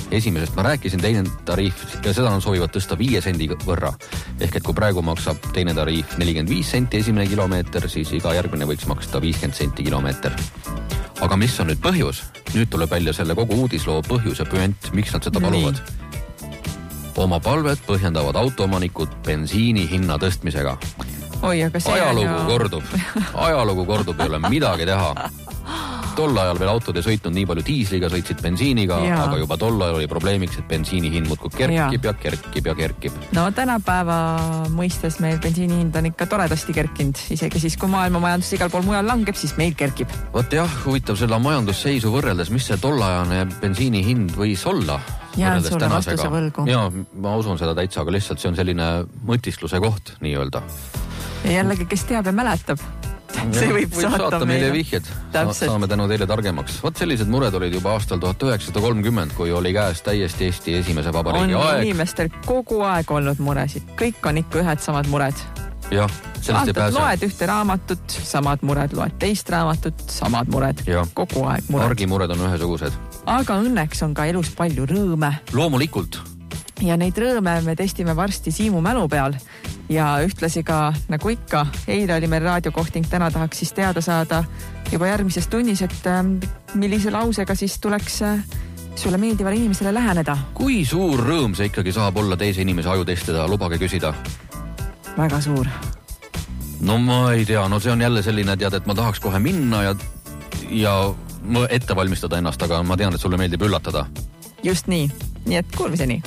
Esimesest ma rääkisin, teine tariif ja seda on soovivad tõsta viie sendi võrra. Ehk et kui praegu maksab teine tariif nelikümmend viis senti esimene kilomeeter, siis iga järgmine võiks maksta viiskümmend senti kilomeeter. Aga mis on nüüd põhjus? Nüüd tuleb välja selle kogu uudisloo põhjus ja püent, miks nad seda paluvad. Oma palvet põhjendavad autoomanikud bensiini hinna tõstmisega. Oi, aga see ajalugu on... kordub. Ajalugu kordub, ei ole midagi teha. Tol ajal veel autod ei sõitnud nii palju diisliga, sõitsid bensiiniga, ja. Aga juba tol ajal oli probleemiks, et bensiini hind muudkui kerkib ja. ja kerkib ja kerkib. No tänapäeva mõistes meil bensiini hind on ikka toredasti kerkinud. Isegi siis, kui maailma majandus igal pool mujal langeb, siis meil kerkib. Vot jah, huvitav selle majandusseisu võrreldes, mis see tollajane bensiini hind võis olla? Jään sulle vastuse võlgu. Ja, ma usun seda täitsa, aga lihtsalt see on selline mõtiskluse koht, nii öelda. Ja jällegi, kes teab ja mäletab. See võib, võib saata, saata meile vihjed. Saame tänu teile targemaks. Vot sellised mured olid juba aastal tuhat üheksasada kolmkümmend, kui oli käes täiesti Eesti esimese vabariigi on aeg. On inimestel kogu aeg olnud muresid. Kõik on ikka ühed samad mured. Jah, sellest ei pääse. Loed ühte raamatut, samad mured, loed teist raamatut, samad mured. Ja. Kogu aeg mured. Argimured on ühesugused. Aga õnneks on ka elus palju rõõme. Loomulikult. Ja neid rõõme me testime varsti Siimu mälu peal. Ja ühtlasi ka, nagu ikka, eile oli meil raadiokohting, täna tahaks siis teada saada juba järgmises tunnis, et millise lausega siis tuleks sulle meeldivale inimesele läheneda. Kui suur rõõm see ikkagi saab olla teise inimese aju testida, lubage küsida? Väga suur. No ma ei tea, no see on jälle selline, tead, et ma tahaks kohe minna ja, ja ette valmistada ennast, aga ma tean, et sulle meeldib üllatada. Just nii, nii et kuulmiseni.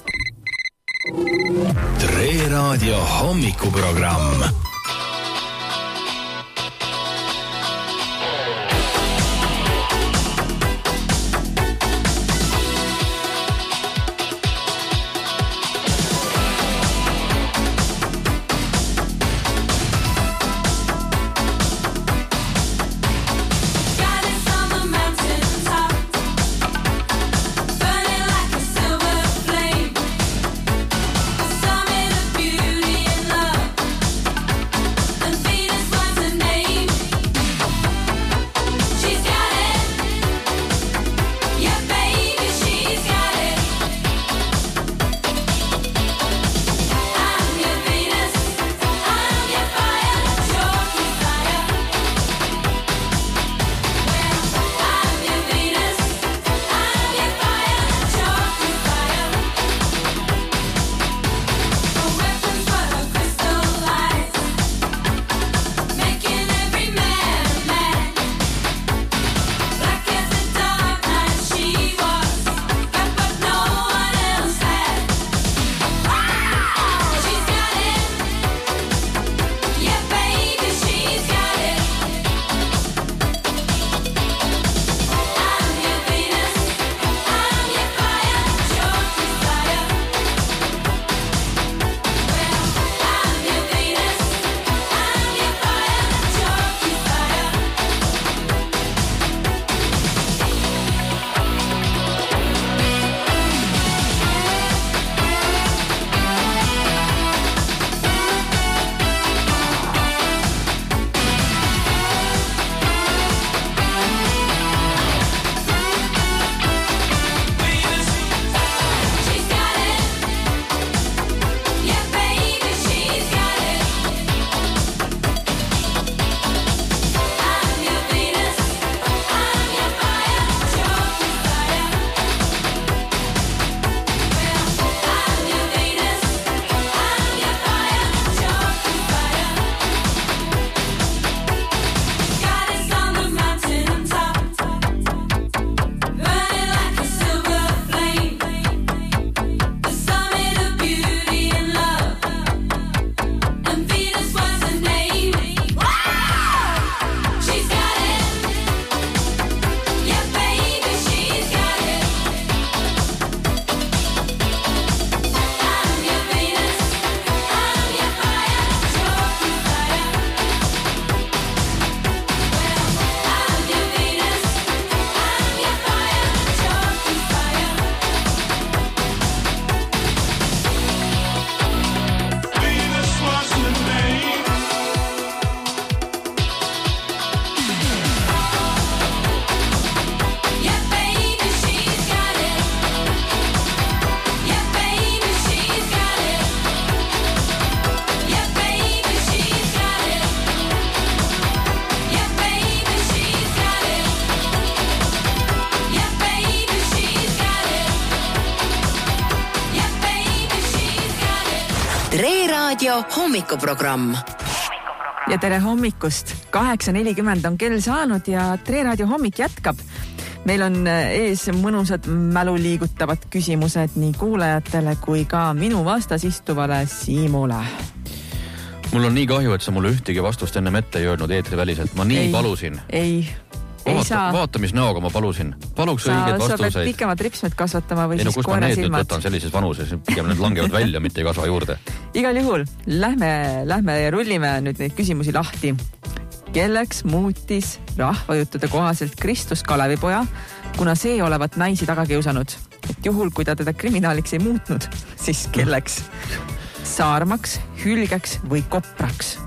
Tre Raadio hommikuprogramm. Raadio hommikuprogramm. Ja tere hommikust. kaheksa nelikümmend on kell saanud ja Tre Raadio hommik jätkab. Meil on ees mõnusad mäluliigutavad küsimused nii kuulajatele kui ka minu vastas istuvale Siimule. Mul on nii kahju, et sa mulle ühtegi vastust ennem ette ei öelnud eetriväliselt. Ma nii ei, palusin. Ei, ei Vaata, saa. Vaatamisnäoga ma palusin. Paluks sa, õigeid vastuseid. Sa vastuseid. pead pikemad ripsmed kasvatama või ei, no, siis koera silmad. Ei no kus ma need nüüd võtan sellises vanuses, pigem need langevad välja, mitte ei kasva juurde. Igal juhul, lähme, lähme ja rullime nüüd neid küsimusi lahti. Kelleks muutis rahvajuttude kohaselt Kristus Kalevipoja, kuna see olevat naisi taga kiusanud? Et juhul, kui ta teda kriminaaliks ei muutnud, siis kelleks? Saarmaks, hülgeks või kopraks?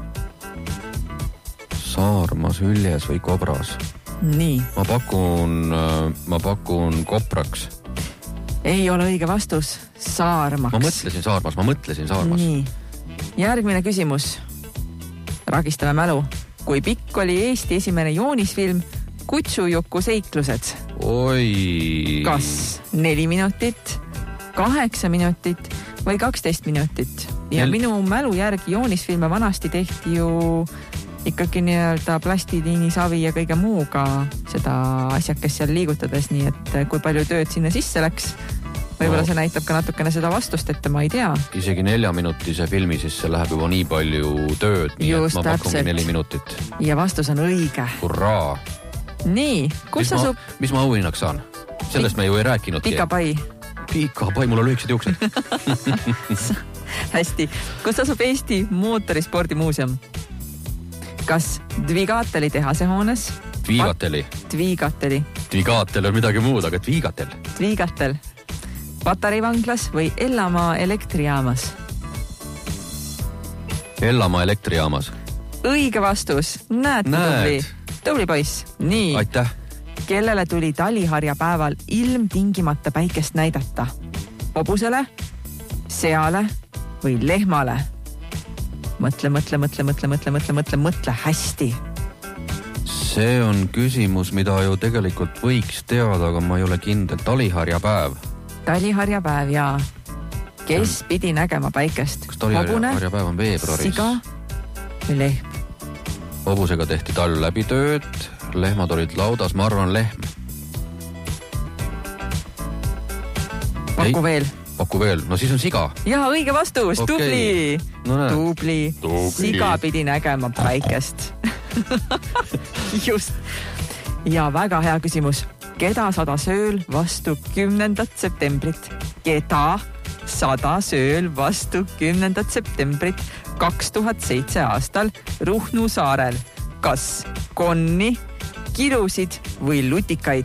Saarmas, hüljes või kobras? Nii. Ma pakun, ma pakun kopraks. Ei ole õige vastus. Saarmaks. Ma mõtlesin Saarmas, ma mõtlesin Saarmas. Nii. Järgmine küsimus. Ragistame mälu. Kui pikk oli Eesti esimene joonisfilm Kutsujuku seiklused? Oi. Kas neli minutit, kaheksa minutit või kaksteist minutit? Ja Nel... minu mälu järgi joonisfilme vanasti tehti ju ikkagi nii-öelda plastiliinisavi ja kõige muuga seda asjakest seal liigutades, nii et kui palju tööd sinna sisse läks, võib-olla no. See näitab ka natukene seda vastust, et ma ei tea. Isegi neljaminutise filmi sisse läheb juba nii palju tööd, nii Just, et ma täpselt. pakungi neli minutit. Ja vastus on õige. Hurraa! Nii, kus mis sa ma, su... Mis ma auhinnaks saan? Sellest Pik... me ju ei rääkinudki. Pikapai. Pikapai, mul on lühikesed juuksed. Hästi, kus asub Eesti mootorispordimuuseum? Kas Dvigateli tehase hoones? Dvigateli. Dvigateli. Dvigatel on midagi muud, aga Dvigatel. Dvigatel. Patareivanglas või Ellamaa elektrijaamas? Ellamaa elektrijaamas. Õige vastus. Näed, Näed. tubli. Tubli poiss. Nii. Aitäh. Kellele tuli taliharja päeval ilmtingimata päikest näidata? Hobusele, seale või lehmale? Mõtle, mõtle, mõtle, mõtle, mõtle, mõtle, mõtle, mõtle hästi. See on küsimus, mida ju tegelikult võiks teada, aga ma ei ole kindel. Taliharja päev. Taliharja päev, jaa. Kes pidi nägema päikest? Kas taliharja päev on veebruaris? Siga või lehm? Hobusega tehti talv läbi tööd, lehmad olid laudas, ma arvan lehm. Paku veel. Paku veel, no siis on siga. Jaa, õige vastus, okay. Tubli. No, tubli. Tubli. Siga pidi nägema päikest. Just. Ja väga hea küsimus. Keda sadas ööl vastu kümnendat septembrit? Keda sadas ööl vastu kümnendat septembrit kaks tuhat seitse aastal Ruhnu saarel? Kas konni, kilusid või lutikaid?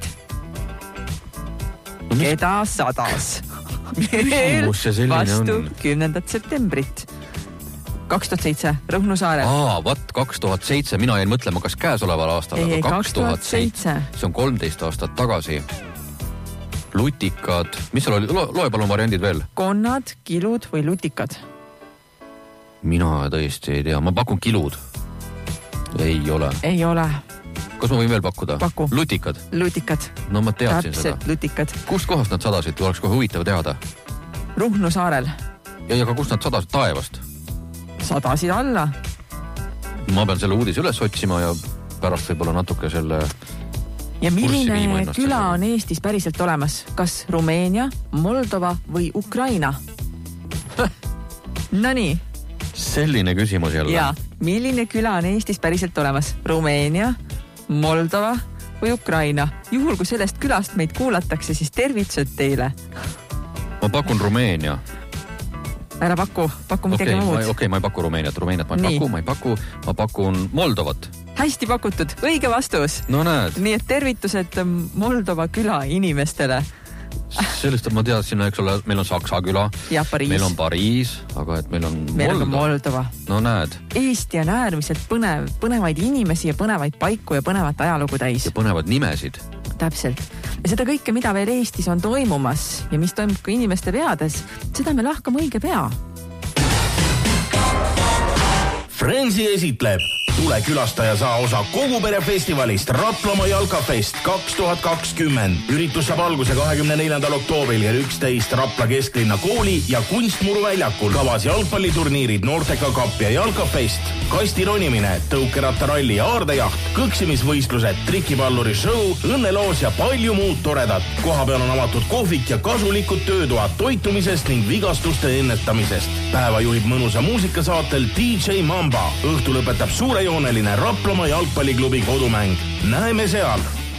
No, mis... Keda sadas? Veel vastu kümnendat septembrit. kaks tuhat seitse, Ruhnu saarel. Aa, vat, kaks tuhat seitse, mina jäin mõtlema, kas käesoleval aastal, ei, aga kaks tuhat seitse. See on kolmteist aastat tagasi. Lutikad, mis seal oli? Loe palun variandid veel. Konnad, kilud või lutikad? Mina tõesti ei tea, ma pakun kilud. Ei ole. Ei ole. Kas ma võin veel pakkuda? Paku. Lutikad. Lutikad. No ma teadsin Täpselt, seda. Lutikad. Kust kohast nad sadasid? Oleks kohe huvitav teada. Ruhnu saarel. Ja, ja ka kust nad sadasid? Taevast? Sadasid alla. Ma pean selle uudise üles otsima ja pärast võib-olla natuke selle... Ja milline küla on Eestis päriselt olemas? Kas Rumeenia, Moldova või Ukraina? No nii. Selline küsimus jälle. Ja, milline küla on Eestis päriselt olemas? Rumeenia, Moldova või Ukraina? Juhul, kui sellest külast meid kuulatakse, siis tervitused teile. Ma pakun Rumeenia. Ära paku, paku midagi okay, muud. Okei, okay, ma ei paku Rumeeniat. Rumeeniat ma ei Nii. paku, ma ei paku. Ma pakun Moldovat. Hästi pakutud, õige vastus. No näed. Nii et tervitused Moldova küla inimestele. Sellest ma teadsin, eks ole, meil on Saksa küla. Ja Pariis. Meil on Pariis, aga et meil on meil Moldova. on Moldova. No näed. Eesti on äärmiselt põnev, põnevaid inimesi ja põnevaid paiku ja põnevat ajalugu täis. Ja põnevad nimesid. Täpselt. Ja seda kõike, mida veel Eestis on toimumas ja mis toimub ka inimeste peades, seda me lahkame õige pea. Frenzy esitleb Tule külasta ja saa osa kogu pere festivalist Raplamaa jalkafest kaks tuhat kakskümmend. Üritus saab alguse kahekümne neljandal oktoobril kell üksteist Rapla kesklinna kooli ja kunstmuru väljakul. Kavas jalgpalliturniirid Norteka Cup ja jalkafest, kastironimine, tõukerattaralli ja aardejaht, kõksimisvõistlused, trikipalluri show, õnneloos ja palju muud toredat. Kohapeal on avatud kohvik ja kasulikud töötoad toitumisest ning vigastuste ennetamisest. Päeva juhib mõnusa muusikasaatel D J Mamba. Õhtu lõpetab suurejooneline Raplamaa jalgpalliklubi kodumäng. Näeme seal!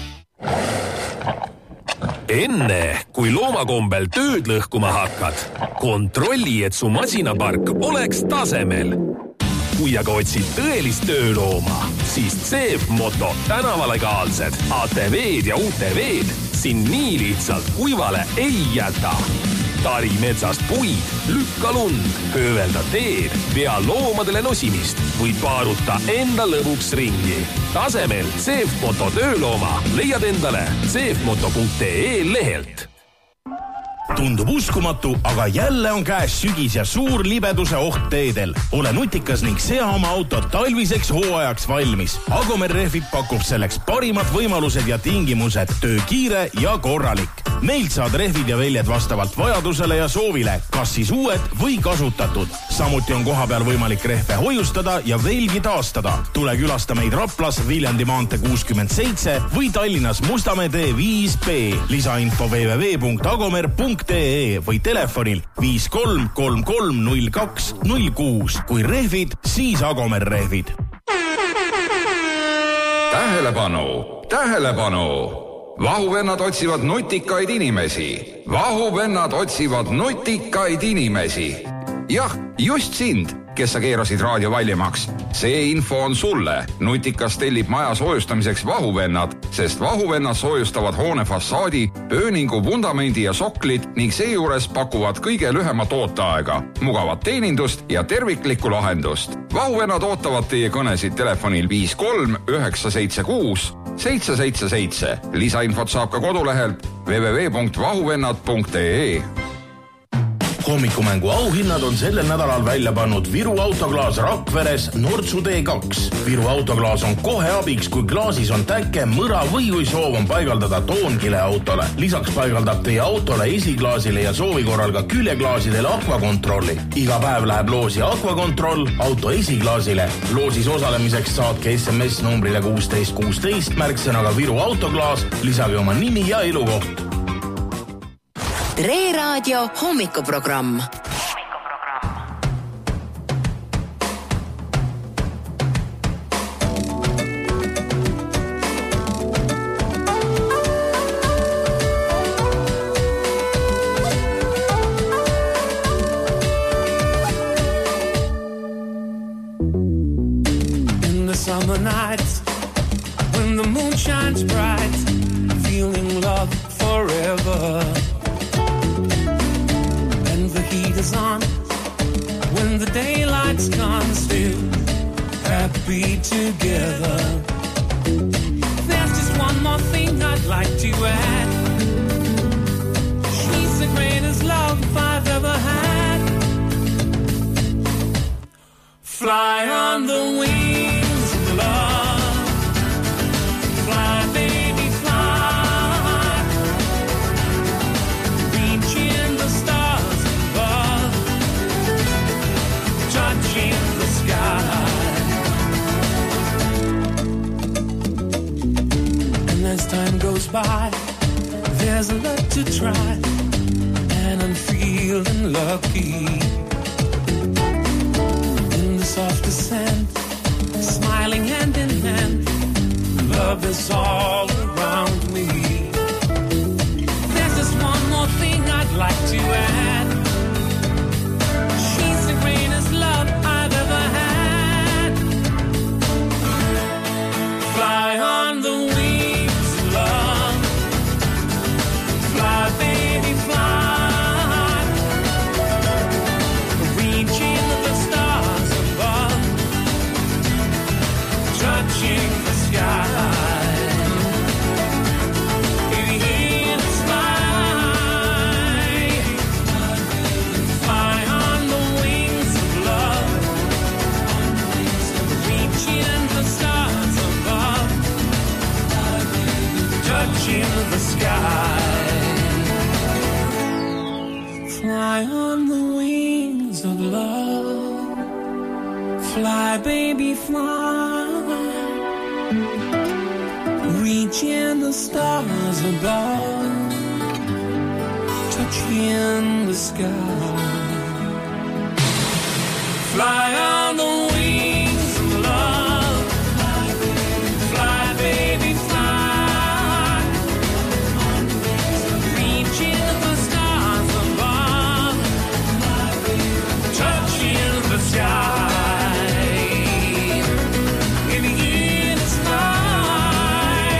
Enne, kui loomakombel tööd lõhkuma hakkad, kontrolli, et su masinapark oleks tasemel. Kui aga otsid tõelist töölooma, siis C F Moto tänavalegaalsed A T V-d ja U T V-d siin nii lihtsalt kuivale ei jäta. Tari metsast puid, lükka lund, höövelda teed, pea loomadele nosimist või paaruta enda lõbuks ringi. Tasemel C F Moto töölooma leiad endale c f moto punkt e lehelt. Tundub uskumatu, aga jälle on käes sügis ja suur libeduse oht teedel. Ole nutikas ning sea oma autot talviseks hooajaks valmis. Agomer Rehvid pakub selleks parimad võimalused ja tingimused, töö kiire ja korralik. Meilt saad rehvid ja väljed vastavalt vajadusele ja soovile, kas siis uued või kasutatud. Samuti on kohapeal võimalik rehve hoiustada ja velgi taastada. Tule külasta meid Raplas Viljandi maantee kuuskümmend seitse või Tallinnas Mustamäe tee viis B. Lisainfo w w w punkt agomer punkt e või telefonil viis kolm kolm kolm null kaks null kuus. Kui rehvid, siis Agomer Rehvid. Tähelepanu, tähelepanu! Vahuvennad otsivad nutikaid inimesi. Vahuvennad otsivad nutikaid inimesi. Jah, just sind, kes sa keerasid raadio valjemaks. See info on sulle. Nutikas tellib maja soojustamiseks vahuvennad, sest vahuvennad soojustavad hoone fassaadi, pööningu, vundamendi ja soklid ning seejuures pakuvad kõige lühemat ooteaega, mugavat teenindust ja terviklikku lahendust. Vahuvennad ootavad teie kõnesid telefonil viis kolm üheksa seitse kuus seitse seitse seitse. Lisainfot saab ka kodulehelt w w w punkt vahuvennad punkt e. Hommikumängu auhinnad on sellel nädalal välja pannud Viru autoklaas Rakveres Nortsu D kaks. Viru autoklaas on kohe abiks, kui klaasis on täkke, mõra või kui soov on paigaldada toonkile autole. Lisaks paigaldab teie autole esiklaasile ja soovi korral ka küljeklaasidele akvakontrolli. Iga päev läheb loosi akvakontroll auto esiklaasile. Loosis osalemiseks saatke S M S numbrile kuusteist kuusteist märksõnaga Viru autoklaas, lisage oma nimi ja elukoht. Tre Raadio hommikuprogramm. In the summer nights, when the moon shines bright, feeling love forever. The heat is on, when the daylight's gone, still happy together. There's just one more thing I'd like to add. She's the greatest love I've ever had. Fly on the wings of love. Fly, baby, fly. Reach in the stars above, touching the sky. And as time goes by, there's a lot to try, and I'm feeling lucky. In the soft descent, smiling hand in hand, love is all around me. There's just one more thing I'd like to add. She's the greatest love I've ever had. Fly on the wings of love. Fly, baby, fly. Reach into the stars above, in the sky. Fly on the wings of love. Fly, baby, fly. Reach in the stars above. Touch in the sky. Fly on the wings of love. Fly, baby, fly. Reach in the stars above. Touch in the sky. In the inner sky.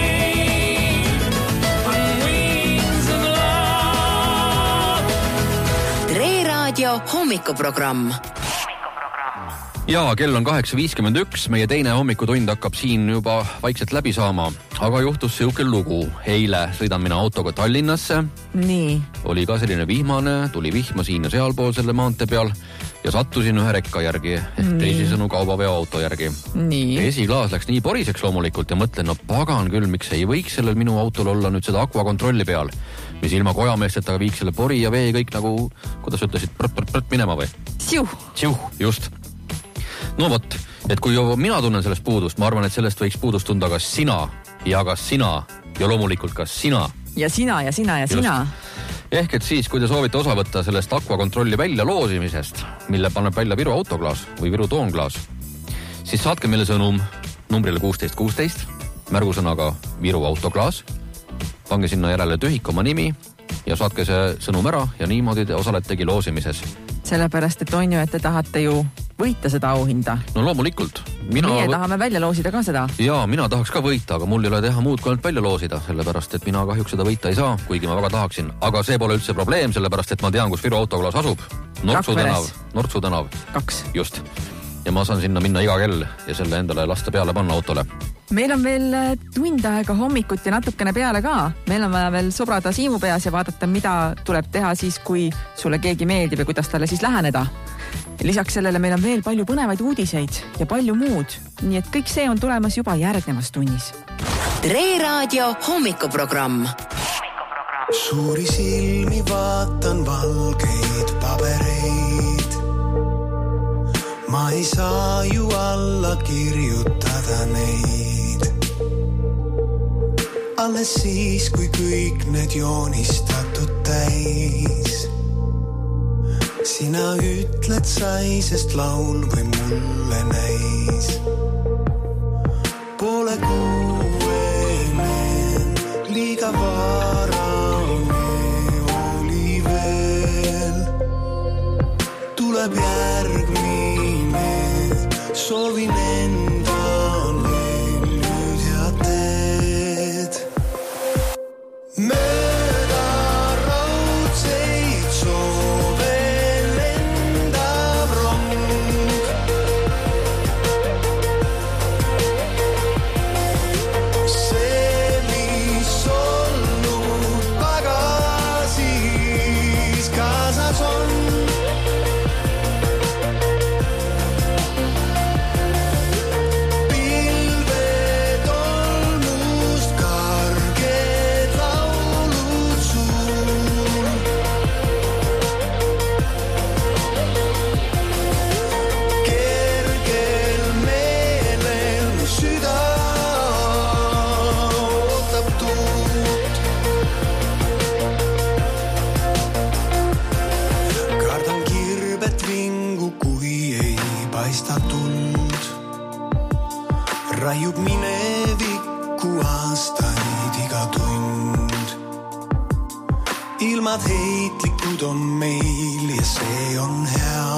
On wings of love. Tre Raadio hommikuprogramm. Ja kell on kaheksa viiskümmend üks, meie teine hommikutund hakkab siin juba vaikselt läbi saama, aga juhtus siuke lugu. Eile sõidan mina autoga Tallinnasse. Nii. Oli ka selline vihmane, tuli vihma siin ja sealpool selle maantee peal ja sattusin ühe rekka järgi, ehk teisisõnu kaubaveo auto järgi. Nii. Esiklaas läks nii poriseks loomulikult ja mõtlen, no pagan küll, miks ei võiks sellel minu autol olla nüüd seda akvakontrolli peal, mis ilma kojameesteta viiks selle pori ja vee kõik nagu, kuidas ütlesid, prõt-prõt-prõt minema või? Siuh. Siuh, just. No vot, et kui mina tunnen sellest puudust, ma arvan, et sellest võiks puudust tunda ka sina ja ka sina ja loomulikult ka sina. Ja sina ja sina ja sina. Just. Ehk et siis, kui te soovite osa võtta sellest akvakontrolli välja loosimisest, mille paneb välja Viru autoklaas või Viru toonklaas, siis saatke meile sõnum numbrile kuusteist kuusteist, märgusõnaga Viru autoklaas, pange sinna järele tühik oma nimi ja saatke see sõnum ära ja niimoodi te osaletegi loosimises. Sellepärast, et on ju, et te tahate ju võita seda auhinda. No loomulikult. Mina Meie tahame välja loosida ka seda. Jaa, mina tahaks ka võita, aga mul ei ole teha muud kui ainult välja loosida, sellepärast, et mina kahjuks seda võita ei saa, kuigi ma väga tahaksin. Aga see pole üldse probleem, sellepärast, et ma tean, kus Viru autoklaas asub. Nortsu tänav. Nortsu tänav. Kaks. Just. Ja ma saan sinna minna iga kell ja selle endale lasta peale panna autole. Meil on veel tund aega hommikut ja natukene peale ka. Meil on vaja veel sobrada siimu peas ja vaadata, mida tuleb teha siis, kui sulle keegi meeldib ja kuidas talle siis läheneda. Lisaks sellele meil on veel palju põnevaid uudiseid ja palju muud. Nii et kõik see on tulemas juba järgnevas tunnis. Tre Raadio hommikuprogramm. Suuri silmi vaatan valgeid pabereid. Ma ei saa ju alla kirjutada neid. Alles siis, kui kõik need joonistatud täis. Sina ütled sai, sest laul või mulle näis. Pole kuuenen, liiga varame oli veel. Tuleb järgmine, soovin endale nüüd ja teed. Mööda raudseid soove lendav rong. See, mis olnud pagasis kaasas on. Raiub minevikku aastaid iga tund. Ilmad heitlikud on meil ja see on hea.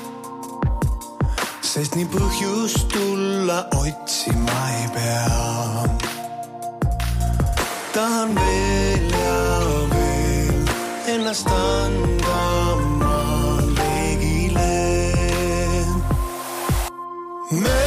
Sest nii põhjust tulla otsima ei pea. Tahan veel ja veel ennast anda ma leegile. Me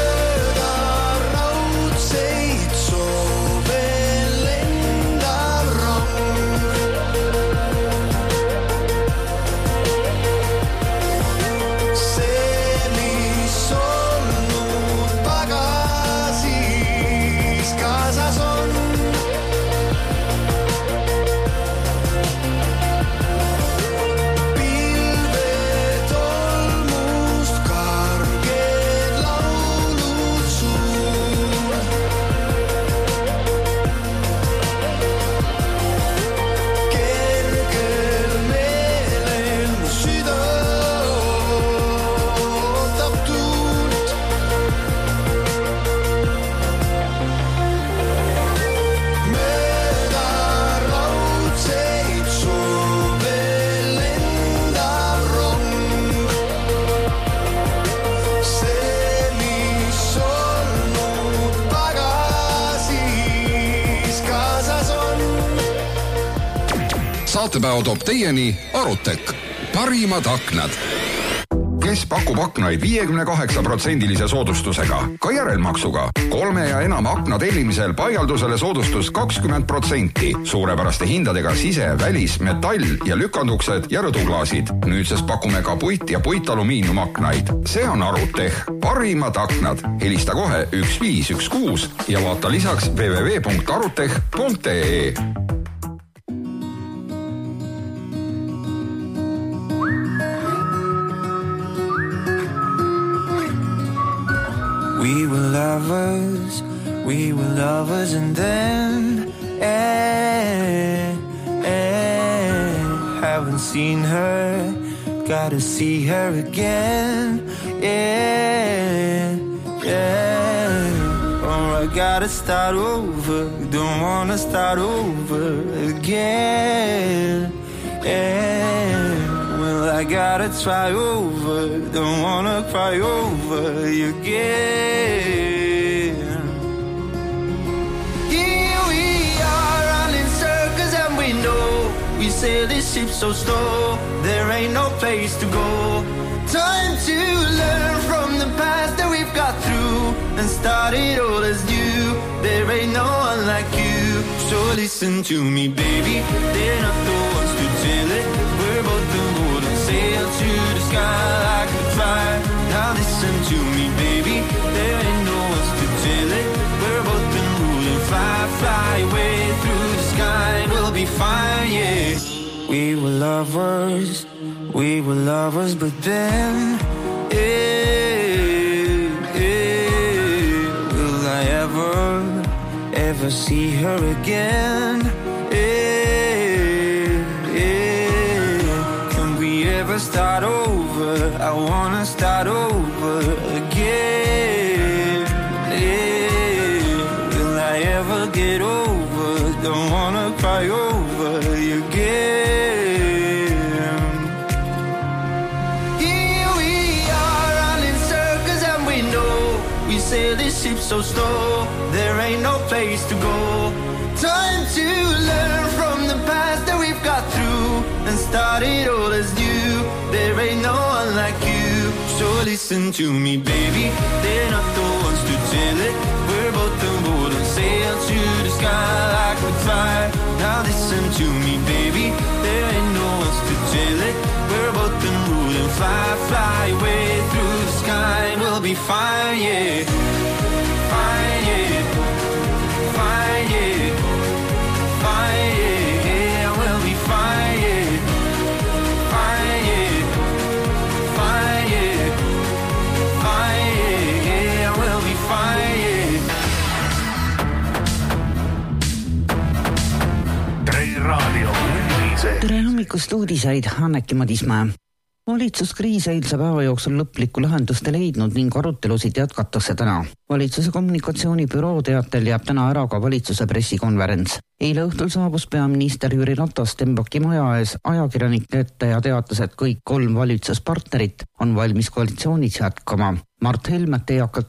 saatepäev toob teieni Arutek. Parimad aknad. Kes pakub aknaid viiekümne kaheksa protsendilise soodustusega, ka järelmaksuga. Kolme ja enam akna tellimisel paigaldusele soodustus kakskümmend protsenti. Suurepäraste hindadega sise-, välis-, metall ja lükanduksed ja rõduklaasid. Nüüdsest pakume ka puit- ja puitalumiiniumaknaid. See on Arutech. Parimad aknad. Helista kohe üks viis üks kuus ja vaata lisaks w w w punkt arutech punkt e e. We were lovers, we were lovers and then eh, eh, haven't seen her, gotta see her again, yeah, yeah, or I gotta start over, don't wanna start over again, yeah. Well, I gotta try over, don't wanna cry over you again. Here we are running circles and we know we sail this ship so slow, there ain't no place to go. Time to learn from the past that we've got through and start it all as new. There ain't no one like you, so listen to me, baby. They're not the ones to tell it. We're both the moon and sail to the sky like a fire. Now listen to me, baby. There ain't no ones to tell it. We're both the moon and fly, fly away through the sky. We'll be fine, yeah. We were lovers, we were lovers, but then, eh, eh, will I ever, ever see her again? Eh, eh, can we ever start over? I wanna start over again. Eh, will I ever get over? Don't wanna cry over you again. Sail this ship so slow, there ain't no place to go. Time to learn from the past that we've got through and start it all as new. There ain't no one like you, so listen to me, baby. They're not the ones to tell it. We're both the boat and sail to the sky like a fire. Now listen to me, baby. There ain't no ones to tell it. We're both the moon and fly, fly away through the sky. We'll be fine, yeah. Fine, yeah. Fine, yeah. Fine, yeah. We'll be fine, yeah. Fine, yeah. Fine, yeah. Fine, yeah. We'll be fine, yeah. Tre raadio uudised. Tere hommikust uudiseid, Anneki Madismäe. Valitsuskriis eilse päeva jooksul lõplikku lahendust ei leidnud ning arutelusid jätkatakse täna. Valitsuse kommunikatsioonibüroo teatel jääb täna ära ka valitsuse pressikonverents. Eile õhtul saabus peaminister Jüri Ratas Stenbocki maja ees ajakirjanike ette ja teatas, et kõik kolm valitsuspartnerit on valmis koalitsioonis jätkama. Mart Helmet ei hakka